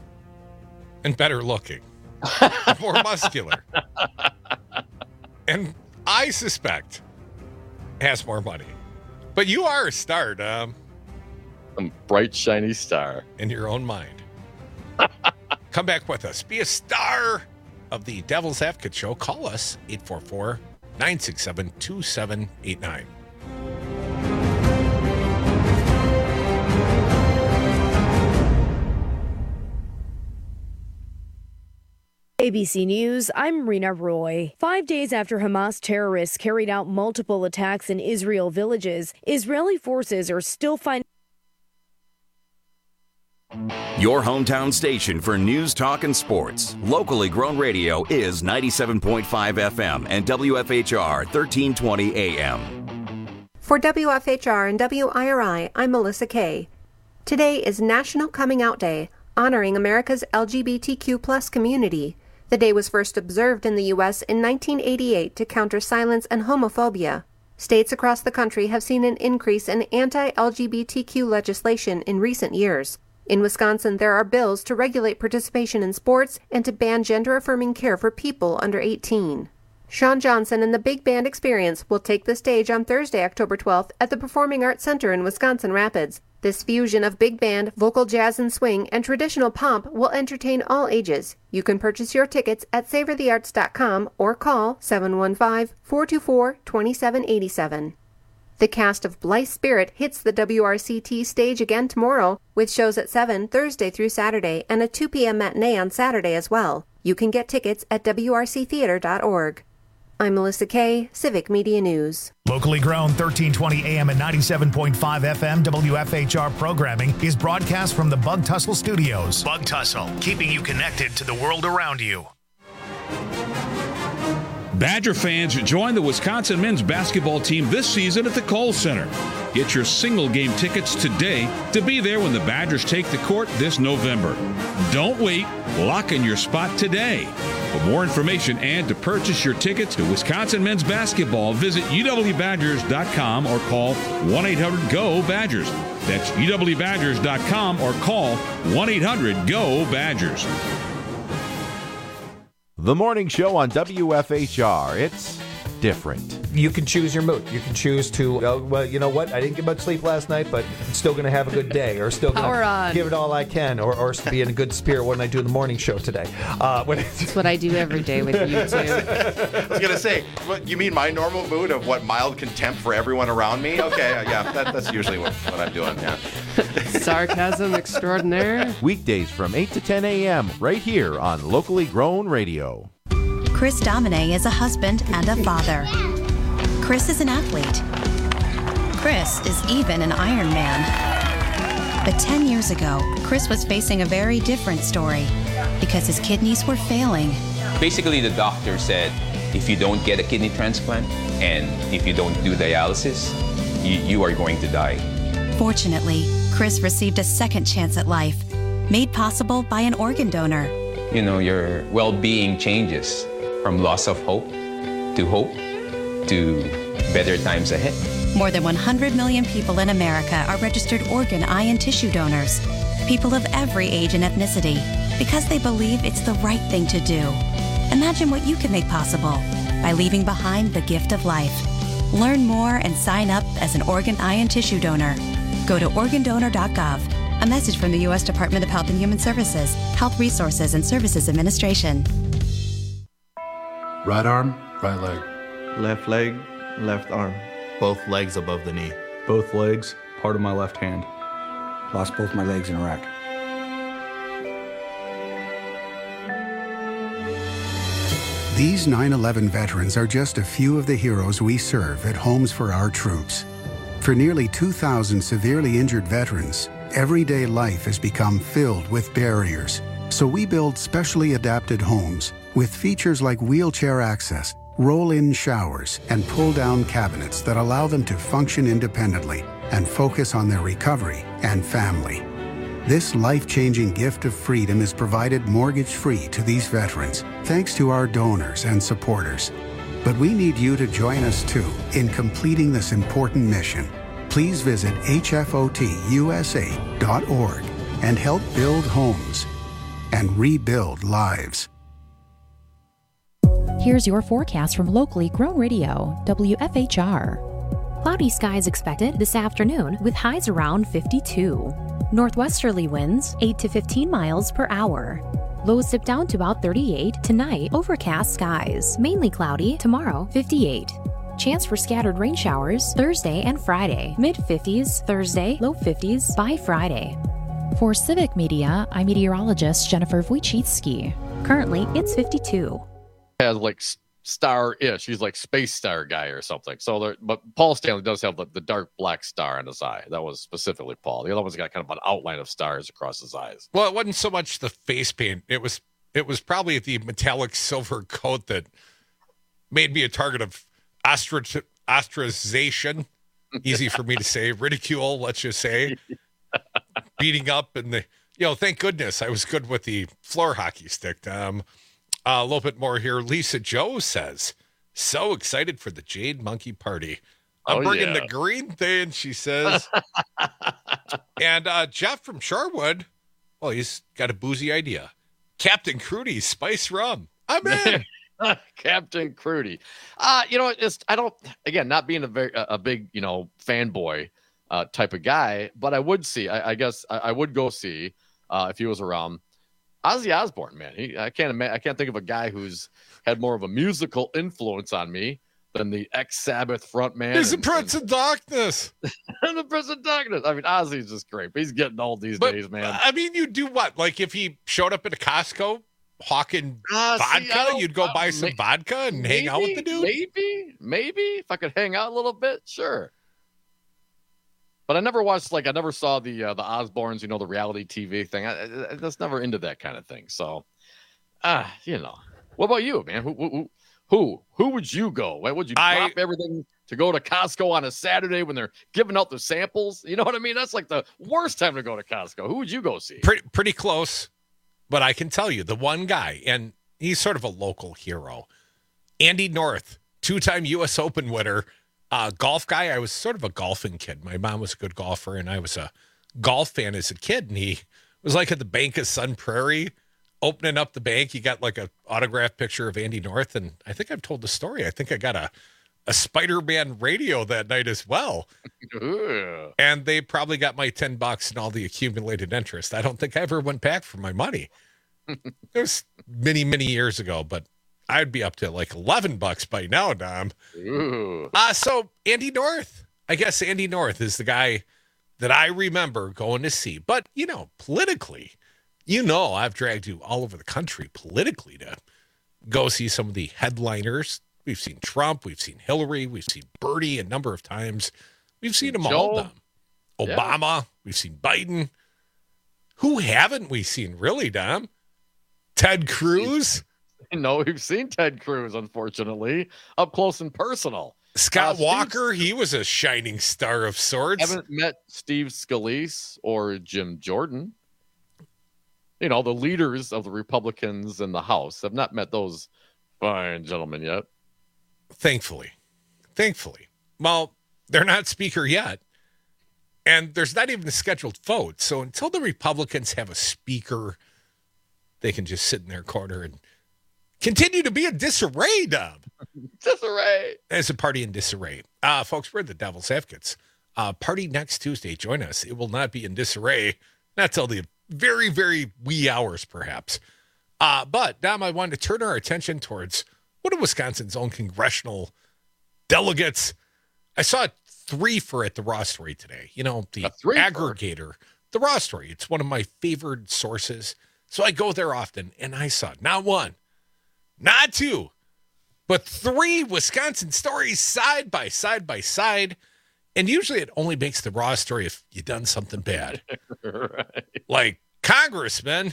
and better looking, more muscular, and I suspect has more money. But you are a star, Dom. A bright, shiny star in your own mind. Come back with us. Be a star of the Devil's Advocate Show. Call us eight four four, nine six seven, two seven eight nine. A B C News, I'm Rena Roy. Five days after Hamas terrorists carried out multiple attacks in Israel villages, Israeli forces are still finding. Your hometown station for news, talk, and sports. Locally grown radio is ninety-seven point five F M and W F H R thirteen twenty A M. For W F H R and W I R I, I'm Melissa Kay. Today is National Coming Out Day, honoring America's L G B T Q plus community. The day was first observed in the U S in nineteen eighty-eight to counter silence and homophobia. States across the country have seen an increase in anti-L G B T Q legislation in recent years. In Wisconsin, there are bills to regulate participation in sports and to ban gender-affirming care for people under eighteen. Sean Johnson and the Big Band Experience will take the stage on Thursday, October twelfth at the Performing Arts Center in Wisconsin Rapids. This fusion of big band, vocal jazz and swing, and traditional pomp will entertain all ages. You can purchase your tickets at savor the arts dot com or call seven one five, four two four, two seven eight seven. The cast of Blythe Spirit hits the W R C T stage again tomorrow, with shows at seven Thursday through Saturday and a two p.m. matinee on Saturday as well. You can get tickets at w r c theater dot org. I'm Melissa Kay, Civic Media News. Locally grown thirteen twenty A M and ninety-seven point five F M W F H R programming is broadcast from the Bug Tussle Studios. Bug Tussle, keeping you connected to the world around you. Badger fans, join the Wisconsin men's basketball team this season at the Kohl Center. Get your single game tickets today to be there when the Badgers take the court this November. Don't wait. Lock in your spot today. For more information and to purchase your tickets to Wisconsin men's basketball, visit u w badgers dot com or call one eight hundred G O Badgers. That's u w badgers dot com or call one eight hundred G O Badgers. The morning show on W F H R. It's different. You can choose your mood. You can choose to, oh, well, you know what? I didn't get much sleep last night, but I'm still going to have a good day, or still going to give it all I can, or, or be in a good spirit when I do the morning show today. Uh, when That's what I do every day with you, too. I was going to say, what, you mean my normal mood of what, mild contempt for everyone around me? Okay, yeah, that, that's usually what, what I'm doing, yeah. Sarcasm extraordinaire. Weekdays from eight to ten a.m. right here on Locally Grown Radio. Chris Domine is a husband and a father. Chris is an athlete. Chris is even an Iron Man. But ten years ago, Chris was facing a very different story because his kidneys were failing. Basically, the doctor said, if you don't get a kidney transplant and if you don't do dialysis, you, you are going to die. Fortunately, Chris received a second chance at life, made possible by an organ donor. You know, your well-being changes from loss of hope to hope to better times ahead. More than one hundred million people in America are registered organ, eye, and tissue donors. People of every age and ethnicity, because they believe it's the right thing to do. Imagine what you can make possible by leaving behind the gift of life. Learn more and sign up as an organ, eye, and tissue donor. Go to organ donor dot gov. A message from the U S Department of Health and Human Services, Health Resources and Services Administration. Right arm, right leg. Left leg, left arm. Both legs above the knee. Both legs, part of my left hand. Lost both my legs in Iraq. These nine eleven veterans are just a few of the heroes we serve at Homes for Our Troops. For nearly two thousand severely injured veterans, everyday life has become filled with barriers. So we build specially adapted homes with features like wheelchair access, roll-in showers, and pull-down cabinets that allow them to function independently and focus on their recovery and family. This life-changing gift of freedom is provided mortgage-free to these veterans, thanks to our donors and supporters. But we need you to join us too in completing this important mission. Please visit H F O T U S A dot org and help build homes and rebuild lives. Here's your forecast from Locally Grown Radio, W F H R. Cloudy skies expected this afternoon with highs around fifty-two. Northwesterly winds eight to fifteen miles per hour. Lows dip down to about thirty-eight. Tonight, overcast skies. Mainly cloudy. Tomorrow, fifty-eight. Chance for scattered rain showers Thursday and Friday. Mid-fifties Thursday, low fifties by Friday. For Civic Media, I'm meteorologist Jennifer Wojcicki. Currently, it's fifty-two. Has like star-ish. He's like space star guy or something. So there, but Paul Stanley does have the, the dark black star on his eye. That was specifically Paul. The other one's got kind of an outline of stars across his eyes. Well, it wasn't so much the face paint. It was it was probably the metallic silver coat that made me a target of ostro- ostracization. Easy for me to say. Ridicule, let's just say. Beating up and the you know, thank goodness I was good with the floor hockey stick. Um Uh, a little bit more here. Lisa Joe says, so excited for the Jade Monkey Party. I'm oh, bringing yeah. the green thing, she says. And uh, Jeff from Sherwood Well, he's got a boozy idea. Captain Crudy's Spice Rum. I'm in. Captain Crudy. Uh, you know, it's I don't again not being a very a big you know fanboy uh, type of guy, but I would see. I, I guess I, I would go see uh, if he was around. Ozzy Osbourne, man. He, I can't imagine, I can't think of a guy who's had more of a musical influence on me than the ex-Sabbath frontman. He's the Prince of Darkness. The Prince of Darkness. I mean, Ozzy's just great. But he's getting old these but, days, man. I mean, you do what? Like if he showed up at a Costco hawking uh, vodka, see, you'd go uh, buy some may- vodka and maybe, hang out with the dude? Maybe, maybe. If I could hang out a little bit, sure. But I never watched, like, I never saw the uh, the Osbournes, you know, the reality T V thing. I, I, I was never into that kind of thing. So, ah, uh, you know. What about you, man? Who who who, who would you go? Why would you drop I, everything to go to Costco on a Saturday when they're giving out the samples? You know what I mean? That's like the worst time to go to Costco. Who would you go see? Pretty, pretty close. But I can tell you, the one guy, and he's sort of a local hero, Andy North, two-time U S Open winner. Uh, golf guy. I was sort of a golfing kid. My mom was a good golfer, and I was a golf fan as a kid. And he was like at the Bank of Sun Prairie, opening up the bank. He got like a autographed picture of Andy North, and I think I've told the story. I think I got a a Spider-Man radio that night as well. And they probably got my ten bucks and all the accumulated interest. I don't think I ever went back for my money. It was many, many years ago, but I'd be up to like eleven bucks by now, Dom. Ooh. Uh, so Andy North, I guess Andy North is the guy that I remember going to see. But, you know, politically, you know, I've dragged you all over the country politically to go see some of the headliners. We've seen Trump, we've seen Hillary, we've seen Bernie a number of times. We've seen them Joe. all, Dom. Obama, Yeah. We've seen Biden. Who haven't we seen, really, Dom? Ted Cruz? No, we've seen Ted Cruz, unfortunately, up close and personal. Scott Uh, Walker, Steve- he was a shining star of sorts. Haven't met Steve Scalise or Jim Jordan. You know, the leaders of the Republicans in the House. Have not met those fine gentlemen yet. Thankfully. Thankfully. Well, they're not speaker yet. And there's not even a scheduled vote. So until the Republicans have a speaker, they can just sit in their corner and continue to be in disarray, Dub. Disarray. As a party in disarray. Uh, folks, we're the Devil's Advocates. Uh, party next Tuesday. Join us. It will not be in disarray. Not till the very, very wee hours, perhaps. Uh, but, Dom, I wanted to turn our attention towards one of Wisconsin's own congressional delegates. I saw three for at the Raw Story today. You know, the aggregator, the Raw Story. It's one of my favored sources. So I go there often, and I saw not one, not two, but three Wisconsin stories side by side by side. And usually it only makes the Raw Story if you've done something bad. Right. Like Congressman,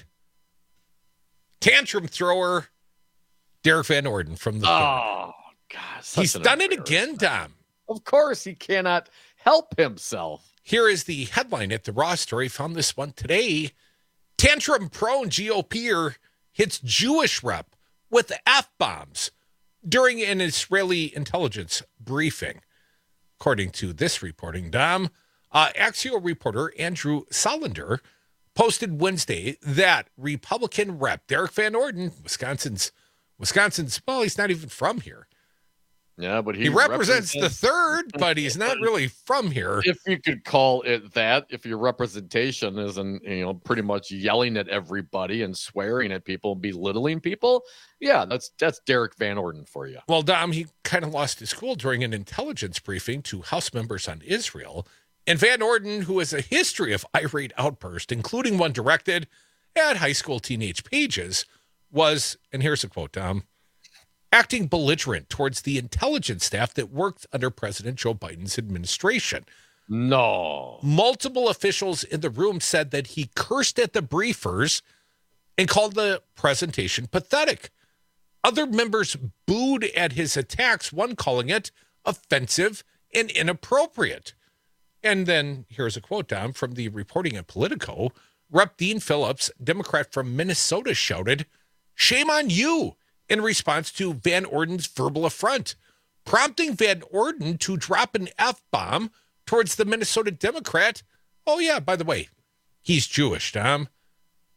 tantrum thrower, Derek Van Orden from the Oh, God. such He's an done it again, Dom. Of course, he cannot help himself. Here is the headline at the Raw Story. Found this one today. Tantrum-prone G O P-er hits Jewish rep with F-bombs during an Israeli intelligence briefing. According to this reporting, Dom, uh, Axios reporter Andrew Solander posted Wednesday that Republican rep Derek Van Orden, Wisconsin's, Wisconsin's, well, he's not even from here. Yeah, but he, He represents the third, but he's not really from here. If you could call it that, if your representation isn't, you know, pretty much yelling at everybody and swearing at people and belittling people, yeah, that's that's Derek Van Orden for you. Well, Dom, he kind of lost his cool during an intelligence briefing to House members on Israel. And Van Orden, who has a history of irate outbursts, including one directed at high school teenage pages, was, and here's a quote, Dom, acting belligerent towards the intelligence staff that worked under President Joe Biden's administration. No. Multiple officials in the room said that he cursed at the briefers and called the presentation pathetic. Other members booed at his attacks, one calling it offensive and inappropriate. And then here's a quote, Dom, from the reporting at Politico. Rep Dean Phillips, Democrat from Minnesota, shouted, "Shame on you," in response to Van Orden's verbal affront, prompting Van Orden to drop an F-bomb towards the Minnesota Democrat. Oh, yeah, by the way, he's Jewish, Dom.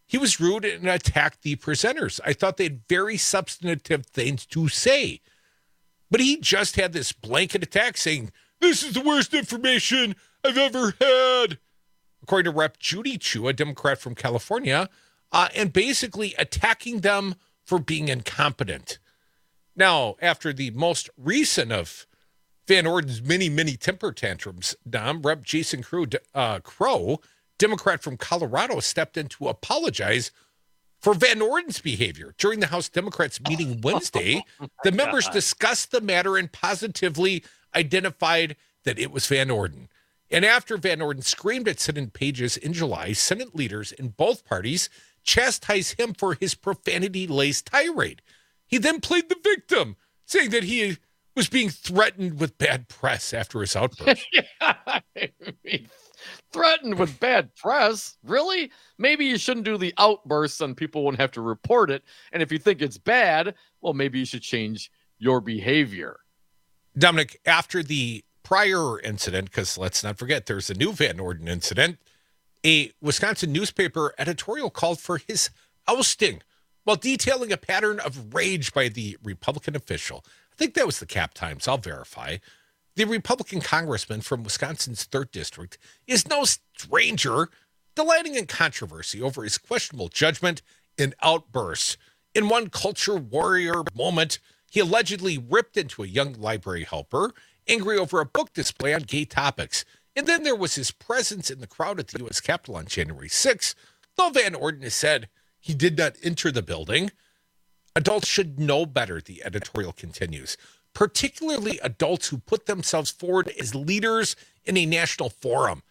he was rude and attacked the presenters. I thought they had very substantive things to say. But he just had this blanket attack saying, this is the worst information I've ever had, according to Representative Judy Chu, a Democrat from California, uh, and basically attacking them for being incompetent. Now, after the most recent of Van Orden's many, many temper tantrums, Dom, Representative Jason Crow, uh, Crow, Democrat from Colorado, stepped in to apologize for Van Orden's behavior. During the House Democrats meeting Wednesday, oh the members God. discussed the matter and positively identified that it was Van Orden. And after Van Orden screamed at Senate pages in July, Senate leaders in both parties chastised him for his profanity-laced tirade. He then played the victim, saying that he was being threatened with bad press after his outburst. yeah, I mean, threatened with bad press? Really? Maybe you shouldn't do the outbursts and people won't have to report it. And if you think it's bad, well, maybe you should change your behavior. Dominic, after the prior incident, because let's not forget there's a new Van Orden incident, a Wisconsin newspaper editorial called for his ousting while detailing a pattern of rage by the Republican official. I think that was the Cap Times. I'll verify. The Republican congressman from Wisconsin's third District is no stranger, delighting in controversy over his questionable judgment and outbursts. In one culture warrior moment, he allegedly ripped into a young library helper, angry over a book display on gay topics. And then there was his presence in the crowd at the U S Capitol on January sixth. Though Van Orden has said he did not enter the building, adults should know better, the editorial continues, particularly adults who put themselves forward as leaders in a national forum.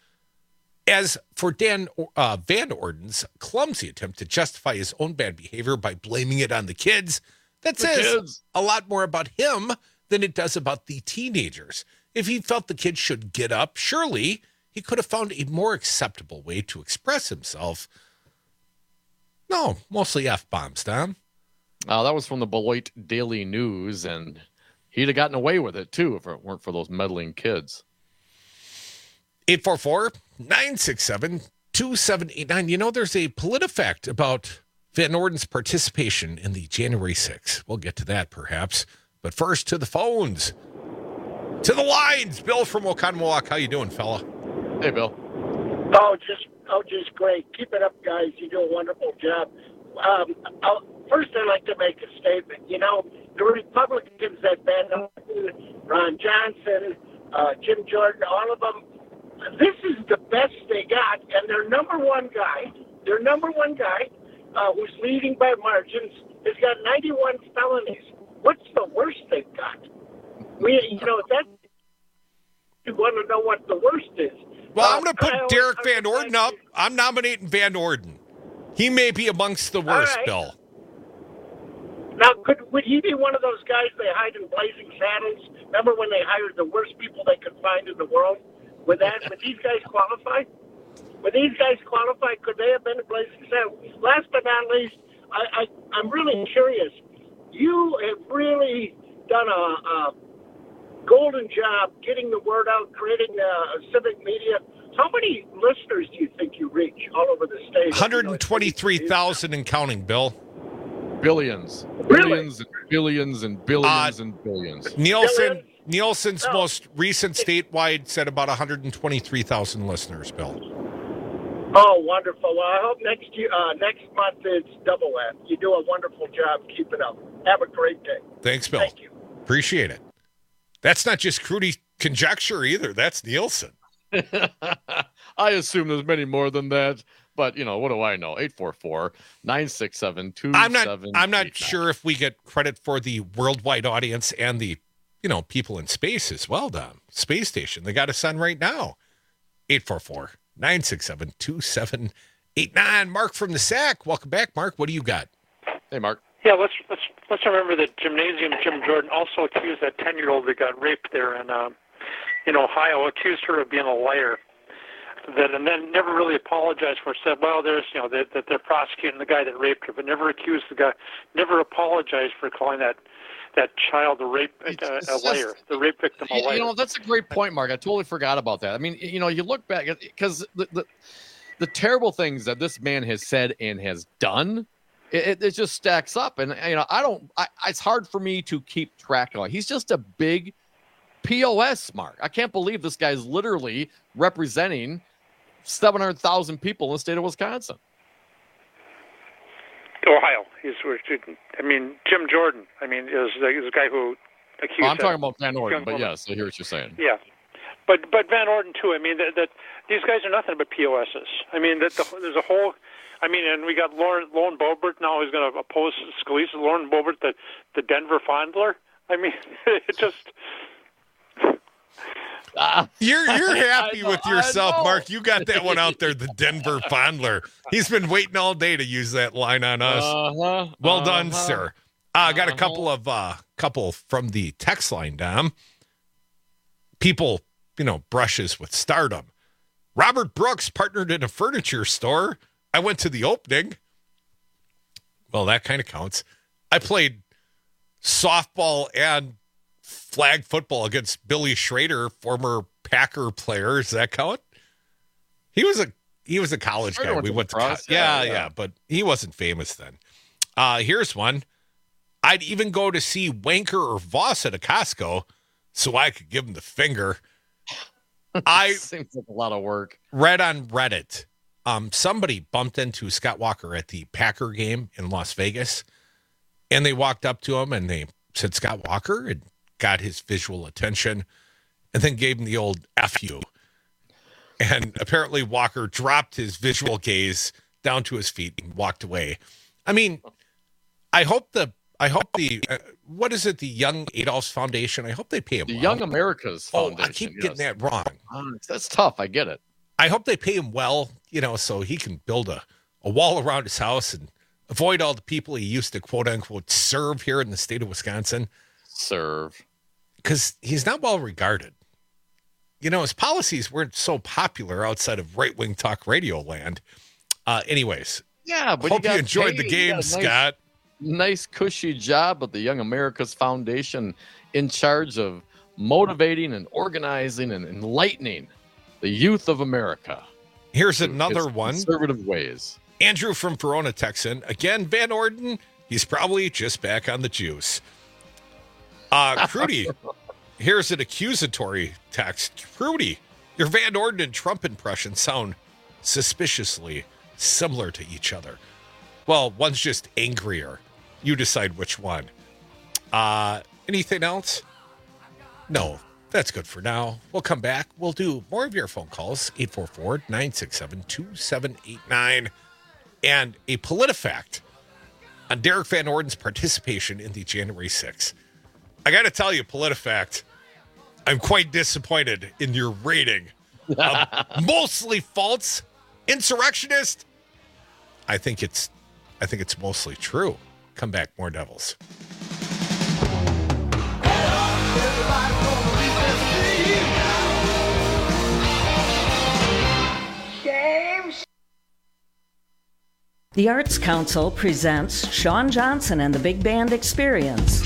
As for Dan uh, Van Orden's clumsy attempt to justify his own bad behavior by blaming it on the kids, that the says kids. a lot more about him than it does about the teenagers. If he felt the kids should get up, surely he could have found a more acceptable way to express himself. No, mostly F-bombs, Don. Uh, that was from the Beloit Daily News, and he'd have gotten away with it, too, if it weren't for those meddling kids. eight four four, nine six seven, two seven eight nine. You know, there's a PolitiFact about Van Orden's participation in the January sixth. We'll get to that, perhaps. But first, to the phones. To the lines. Bill from Oconomowoc. How you doing, fella? Hey, Bill. Oh, just oh, just great. Keep it up, guys. You do a wonderful job. Um, I'll, first, I'd like to make a statement. You know, the Republicans that Van Orden, Ron Johnson, uh, Jim Jordan, all of them, this is the best they got, and their number one guy, their number one guy, uh, who's leading by margins, has got ninety-one felonies. What's the worst they've got? We, you know, that you want to know what the worst is. Well, um, I'm going to put Derek Van Orden up. I'm nominating Van Orden. He may be amongst the worst, right. Bill. Now, could would he be one of those guys they hide in Blazing Saddles? Remember when they hired the worst people they could find in the world? Would that? Would these guys qualify? Would these guys qualify? Could they have been in Blazing Saddles? Last but not least, I, I I'm really curious. You have really done a, a golden job getting the word out, creating uh, civic media. How many listeners do you think you reach all over the state? one hundred twenty-three thousand and counting, Bill. Billions. Really? Billions and billions and billions uh, and billions. Nielsen, Billions? Nielsen's No. most recent statewide said about one hundred twenty-three thousand listeners, Bill. Oh, wonderful. Well, I hope next year, uh, next month it's double that. You do a wonderful job. Keep it up. Have a great day. Thanks, Bill. Thank you. Appreciate it. That's not just Crudy conjecture either. That's Nielsen. I assume there's many more than that, but you know, what do I know? eight four four, nine six seven, two seven eight nine. I'm not I'm not sure if we get credit for the worldwide audience and the, you know, people in space as well, Dom. Space station. They got us on right now. eight four four, nine six seven, two seven eight nine. Mark from the Sac. Welcome back, Mark. What do you got? Hey, Mark. Yeah, let's let's let's remember that Gymnasium Jim Jordan also accused that ten-year-old that got raped there in uh, in Ohio, accused her of being a liar. That and then never really apologized for it. Said, well, there's you know that, that they're prosecuting the guy that raped her, but never accused the guy. Never apologized for calling that that child a rape uh, a liar, the rape victim a liar. You know, that's a great point, Mark. I totally forgot about that. I mean, you know, you look back because the, the the terrible things that this man has said and has done, it, it just stacks up. And, you know, I don't, I, it's hard for me to keep track of it. He's just a big P O S, Mark. I can't believe this guy's literally representing seven hundred thousand people in the state of Wisconsin. Ohio. He's, I mean, Jim Jordan, I mean, is, is a guy who accused. Oh, I'm talking about Van Orden, but yes, I hear what you're saying. Yeah. But but Van Orden, too. I mean, that, that these guys are nothing but P O Ss. I mean, that the, there's a whole. I mean, and we got Lauren, Lauren Boebert now who's going to oppose Scalise. Lauren Boebert, the, the Denver Fondler. I mean, it just. Ah, you're you're happy know, with yourself, Mark. You got that one out there, the Denver Fondler. He's been waiting all day to use that line on us. Uh-huh, well uh-huh, done, sir. I uh, got uh-huh. a couple of uh, couple from the text line, Dom. People, you know, brushes with stardom. Robert Brooks partnered in a furniture store. I went to the opening. Well, that kind of counts. I played softball and flag football against Billy Schrader, former Packer player. Does that count? He was a he was a college Schrader guy. We went to co- yeah, yeah, yeah, but he wasn't famous then. Uh, here's one. I'd even go to see Wanker or Voss at a Costco so I could give him the finger. I seems like a lot of work. Read on Reddit. Um, somebody bumped into Scott Walker at the Packer game in Las Vegas, and they walked up to him and they said, "Scott Walker," and got his visual attention, and then gave him the old F you. And apparently Walker dropped his visual gaze down to his feet and walked away. I mean, I hope the, I hope the, uh, what is it, the Young Adolphs Foundation? I hope they pay him the well. Young America's Foundation. Oh, I keep yes. getting that wrong. Um, that's tough. I get it. I hope they pay him well, you know, so he can build a, a wall around his house and avoid all the people he used to quote unquote serve here in the state of Wisconsin. Serve. Because he's not well regarded. You know, his policies weren't so popular outside of right-wing talk radio land. Uh, anyways. Yeah, but hope you, you enjoyed paid. the game, nice, Scott. Nice, cushy job at the Young America's Foundation in charge of motivating and organizing and enlightening the youth of America. Here's another one. Conservative ways. Andrew from Verona, Texan. Again, Van Orden, he's probably just back on the juice. Uh, Crudy, here's an accusatory text. Crudy, your Van Orden and Trump impressions sound suspiciously similar to each other. Well, one's just angrier. You decide which one. Uh, anything else? No, that's good for now. We'll come back. We'll do more of your phone calls, eight four four, nine six seven, two seven eight nine. And a PolitiFact on Derek Van Orden's participation in the January sixth. I got to tell you, PolitiFact, I'm quite disappointed in your rating of mostly false insurrectionist. I think it's, I think it's mostly true. Come back, more Devils. The Arts Council presents Sean Johnson and the Big Band Experience.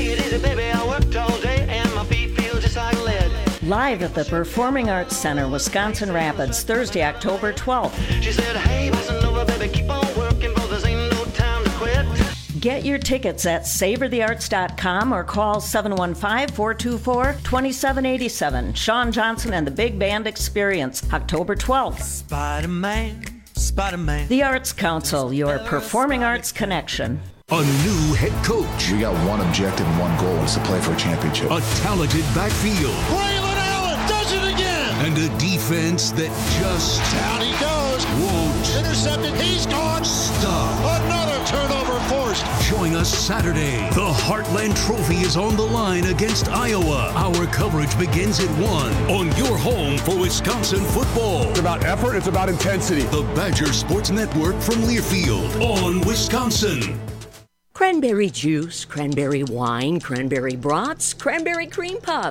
Live at the Performing Arts Center, Wisconsin Rapids, Thursday, October twelfth. She said, hey, Nova, baby, keep on working, for there ain't no time to quit. Get your tickets at savor the arts dot com or call seven one five, four two four, two seven eight seven. Sean Johnson and the Big Band Experience, October twelfth. Spider-Man, Spider-Man. The Arts Council, your performing arts connection. A new head coach. We got one objective and one goal, is to play for a championship. A talented backfield. Braylon Allen does it again. And a defense that just down he goes. Won't. Intercepted. He's gone. Stop. Another turnover forced. Join us Saturday. The Heartland Trophy is on the line against Iowa. Our coverage begins at one on your home for Wisconsin football. It's about effort. It's about intensity. The Badger Sports Network from Learfield on Wisconsin. Cranberry juice, cranberry wine, cranberry brats, cranberry cream puffs.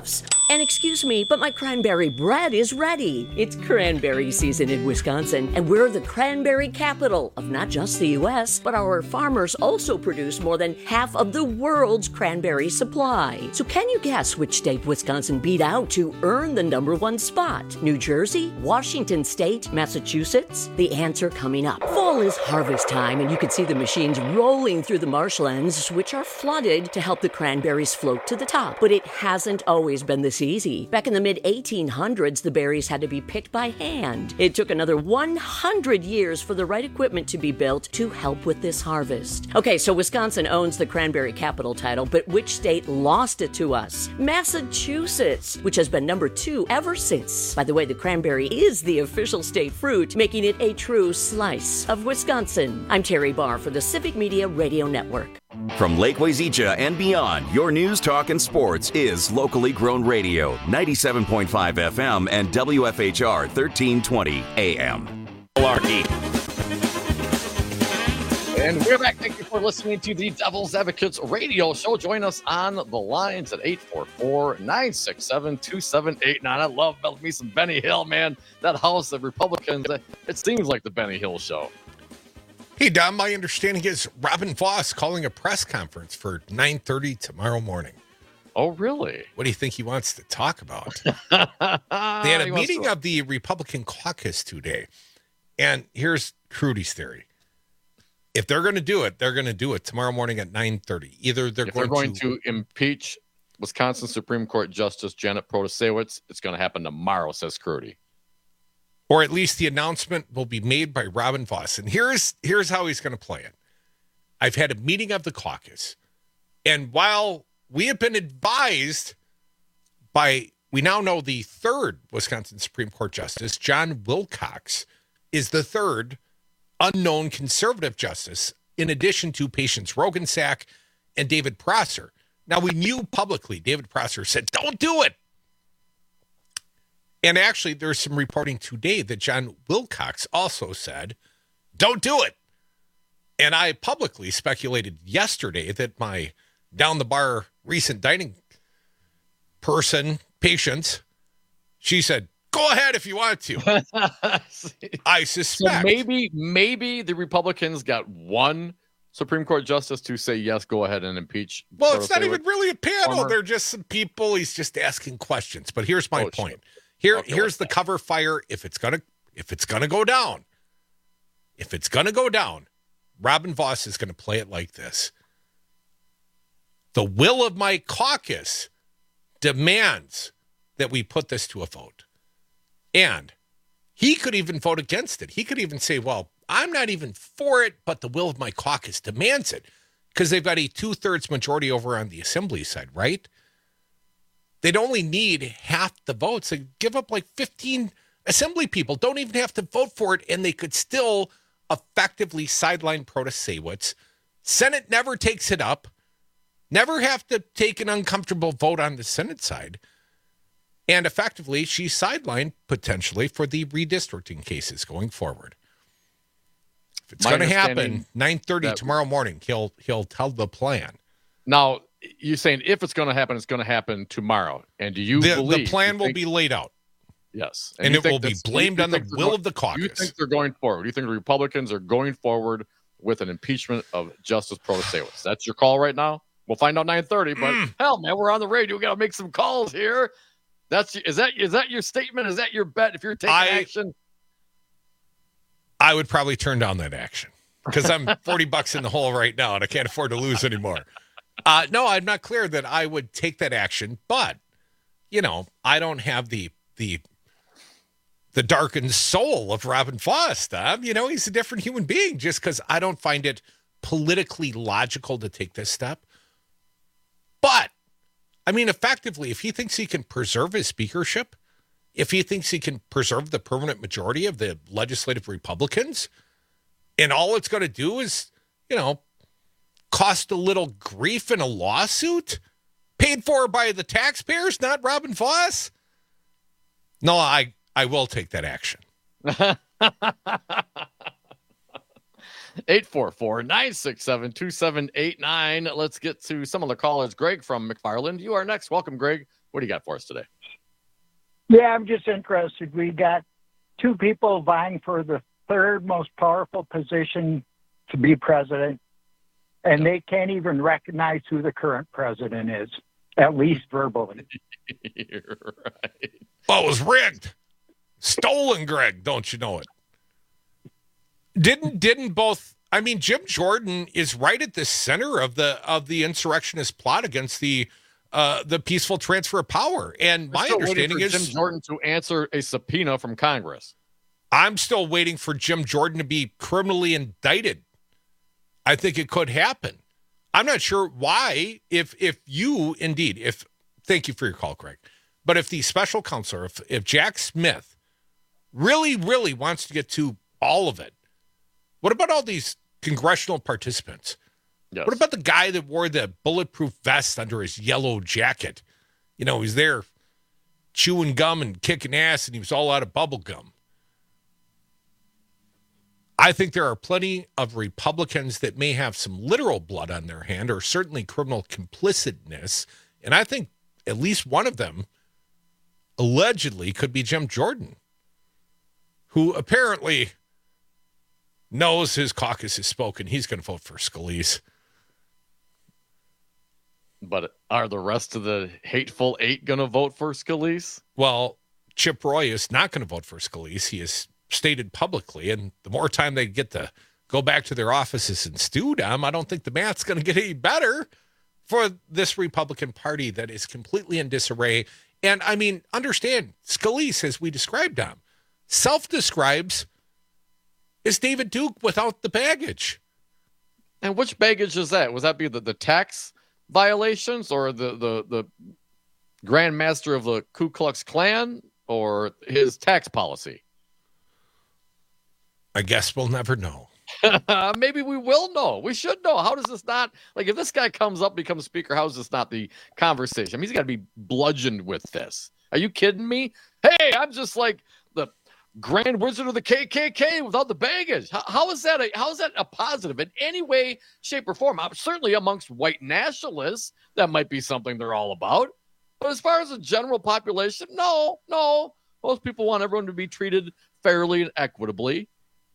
And excuse me, but my cranberry bread is ready. It's cranberry season in Wisconsin, and we're the cranberry capital of not just the U S, but our farmers also produce more than half of the world's cranberry supply. So can you guess which state Wisconsin beat out to earn the number one spot? New Jersey, Washington State, Massachusetts? The answer coming up. Fall is harvest time, and you can see the machines rolling through the marshlands, which are flooded to help the cranberries float to the top. But it hasn't always been this easy. Back in the mid eighteen hundreds, the berries had to be picked by hand. It took another one hundred years for the right equipment to be built to help with this harvest. Okay, so Wisconsin owns the cranberry capital title, but which state lost it to us? Massachusetts, which has been number two ever since. By the way, the cranberry is the official state fruit, making it a true slice of Wisconsin. I'm Terry Barr for the Civic Media Radio Network. From Lake Wazeecha and beyond, your news, talk, and sports is locally grown radio, ninety-seven point five F M and W F H R thirteen twenty A M. And we're back. Thank you for listening to the Devil's Advocates radio show. Join us on the lines at eight four four, nine six seven, two seven eight nine. I love me some Benny Hill, man. That house of Republicans, it seems like the Benny Hill show. Hey, Dom, my understanding is Robin Voss calling a press conference for nine thirty tomorrow morning. Oh, really? What do you think he wants to talk about? They had a meeting to... of the Republican caucus today. And here's Crudy's theory. If they're going to do it, they're going to do it tomorrow morning at nine thirty. Either they're, if going, they're going to... to impeach Wisconsin Supreme Court Justice Janet Protasewicz, it's going to happen tomorrow, says Crudy. Or at least the announcement will be made by Robin Voss. And here's here's how he's going to play it. I've had a meeting of the caucus. And while we have been advised by, we now know the third Wisconsin Supreme Court Justice, John Wilcox, is the third unknown conservative justice, in addition to Patience Rogensack and David Prosser. Now, we knew publicly, David Prosser said, don't do it. And actually, there's some reporting today that John Wilcox also said, don't do it. And I publicly speculated yesterday that my down the bar recent dining person, Patience, she said, go ahead if you want to. I suspect. So maybe, maybe the Republicans got one Supreme Court justice to say, yes, go ahead and impeach. Well, it's not even really a panel. Former. They're just some people. He's just asking questions. But here's my oh, point. Sure. Here, okay, here's the cover fire. If it's gonna, if it's gonna go down, if it's gonna go down, Robin Voss is gonna play it like this. The will of my caucus demands that we put this to a vote. And he could even vote against it. He could even say, well, I'm not even for it, but the will of my caucus demands it. Because they've got a two-thirds majority over on the assembly side, right? They'd only need half the votes. They give up like fifteen assembly people. Don't even have to vote for it, and they could still effectively sideline Protasewicz. Senate never takes it up. Never have to take an uncomfortable vote on the Senate side. And effectively, she's sidelined potentially for the redistricting cases going forward. If it's going to happen, nine thirty tomorrow morning, he'll he'll tell the plan. Now, you're saying if it's going to happen, it's going to happen tomorrow. And do you the, believe... The plan will think, be laid out. Yes. And, and it will be blamed on the will of the caucus. Do you think they're going forward? Do you think the Republicans are going forward with an impeachment of Justice Protasewicz? That's your call right now? We'll find out nine thirty, but mm. hell, man, we're on the radio. We got to make some calls here. That's is that is that your statement? Is that your bet? If you're taking I, action, I would probably turn down that action because I'm forty bucks in the hole right now and I can't afford to lose anymore. Uh, no, I'm not clear that I would take that action, but you know, I don't have the the the darkened soul of Robin Voss. Tom. You know, he's a different human being. Just because I don't find it politically logical to take this step, but. I mean, effectively, if he thinks he can preserve his speakership, if he thinks he can preserve the permanent majority of the legislative Republicans, and all it's going to do is, you know, cost a little grief in a lawsuit paid for by the taxpayers, not Robin Voss. No, I, I will take that action. eight four four, nine six seven, two seven eight nine. Let's get to some of the callers. Greg from McFarland, you are next. Welcome, Greg, What do you got for us today? Yeah, I'm just interested. We got two people vying for the third most powerful position to be president, and they can't even recognize who the current president is, at least verbally. You're right. Well, it was rigged. Stolen, Greg. Don't you know it? Didn't didn't both... I mean, Jim Jordan is right at the center of the of the insurrectionist plot against the uh, the peaceful transfer of power. And my understanding is Jim Jordan to answer a subpoena from Congress. I'm still waiting for Jim Jordan to be criminally indicted. I think it could happen. I'm not sure why. If if you indeed, if thank you for your call, Greg. But if the special counselor, if if Jack Smith really really wants to get to all of it. What about all these congressional participants? Yes. What about the guy that wore the bulletproof vest under his yellow jacket? You know, he's there chewing gum and kicking ass, and he was all out of bubble gum. I think there are plenty of Republicans that may have some literal blood on their hand or certainly criminal complicitness, and I think at least one of them allegedly could be Jim Jordan, who apparently knows his caucus has spoken. He's going to vote for Scalise. But are the rest of the hateful eight going to vote for Scalise? Well, Chip Roy is not going to vote for Scalise. He has stated publicly, and the more time they get to go back to their offices and stew them, I don't think the math's going to get any better for this Republican Party that is completely in disarray. And, I mean, understand, Scalise, as we described him, self-describes is David Duke without the baggage. And which baggage is that? Was that be the, the tax violations or the, the, the Grand Master of the Ku Klux Klan or his tax policy? I guess we'll never know. Maybe we will know. We should know. How does this not, like if this guy comes up, becomes speaker, how is this not the conversation? I mean, he's got to be bludgeoned with this. Are you kidding me? Hey, I'm just like the Grand Wizard of the K K K without the baggage. How, how is that a, how is that a positive in any way, shape, or form? I'm, certainly amongst white nationalists, that might be something they're all about. But as far as the general population, no, no. Most people want everyone to be treated fairly and equitably.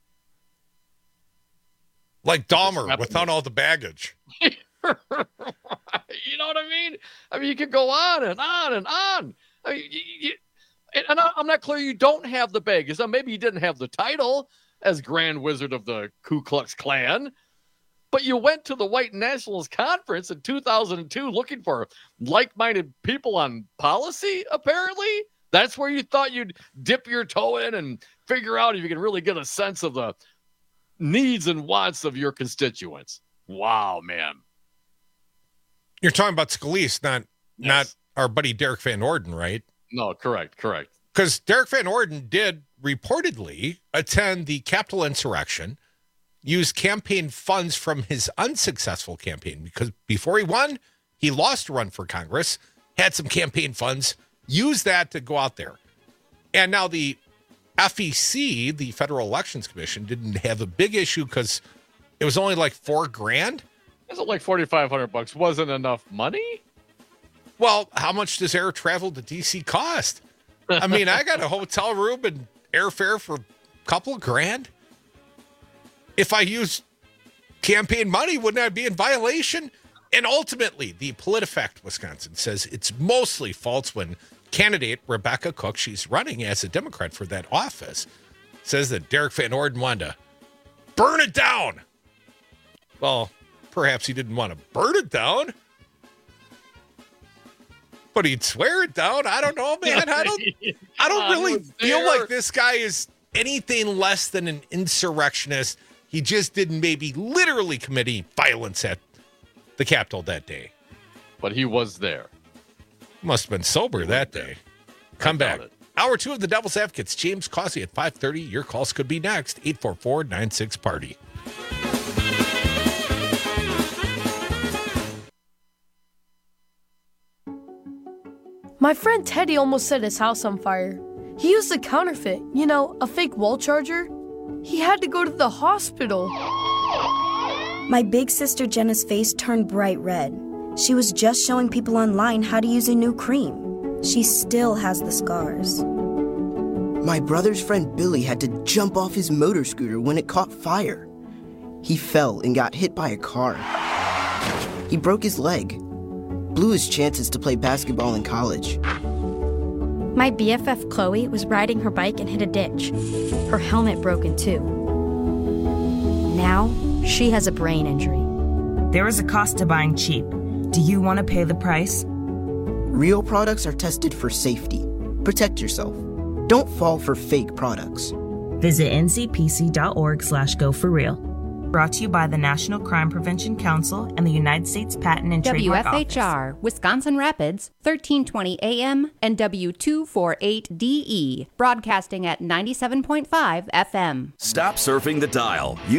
Like Dahmer without all the baggage. You know what I mean? I mean, you could go on and on and on. I mean, you, you, and I'm not clear you don't have the baggage. Now, maybe you didn't have the title as Grand Wizard of the Ku Klux Klan, but you went to the White Nationalist Conference in two thousand two looking for like-minded people on policy, apparently. That's where you thought you'd dip your toe in and figure out if you can really get a sense of the needs and wants of your constituents. Wow, man. You're talking about Scalise, not Yes. not our buddy Derek Van Orden, right? No, correct, correct. Because Derek Van Orden did reportedly attend the Capitol insurrection, use campaign funds from his unsuccessful campaign, because before he won, he lost a run for Congress, had some campaign funds, used that to go out there. And now the F E C, the Federal Elections Commission, didn't have a big issue because it was only like four grand. Is it like forty-five hundred bucks? Wasn't enough money? Well, how much does air travel to D C cost? I mean, I got a hotel room and airfare for a couple of grand. If I use campaign money, wouldn't I be in violation? And ultimately, the PolitiFact Wisconsin says it's mostly false when candidate Rebecca Cook, she's running as a Democrat for that office, says that Derek Van Orden wanted to burn it down. Well, perhaps he didn't want to burn it down, but he'd swear it down. I don't know, man. I don't I don't really feel like this guy is anything less than an insurrectionist. He just didn't maybe literally commit any violence at the Capitol that day. But he was there. Must have been sober that day. Come back. Hour two of the Devil's Advocates. James Causey at five thirty. Your calls could be next. eight four four, nine six, party. My friend Teddy almost set his house on fire. He used a counterfeit, you know, a fake wall charger. He had to go to the hospital. My big sister Jenna's face turned bright red. She was just showing people online how to use a new cream. She still has the scars. My brother's friend Billy had to jump off his motor scooter when it caught fire. He fell and got hit by a car. He broke his leg, blew his chances to play basketball in college. My B F F Chloe was riding her bike and hit a ditch. Her helmet broke in two. Now, she has a brain injury. There is a cost to buying cheap. Do you want to pay the price? Real products are tested for safety. Protect yourself. Don't fall for fake products. Visit N C P C dot org slash go for real. Brought to you by the National Crime Prevention Council and the United States Patent and Trademark W F H R, Office. Wisconsin Rapids, thirteen twenty A M and W two forty-eight D E, broadcasting at ninety-seven point five F M. Stop surfing the dial. You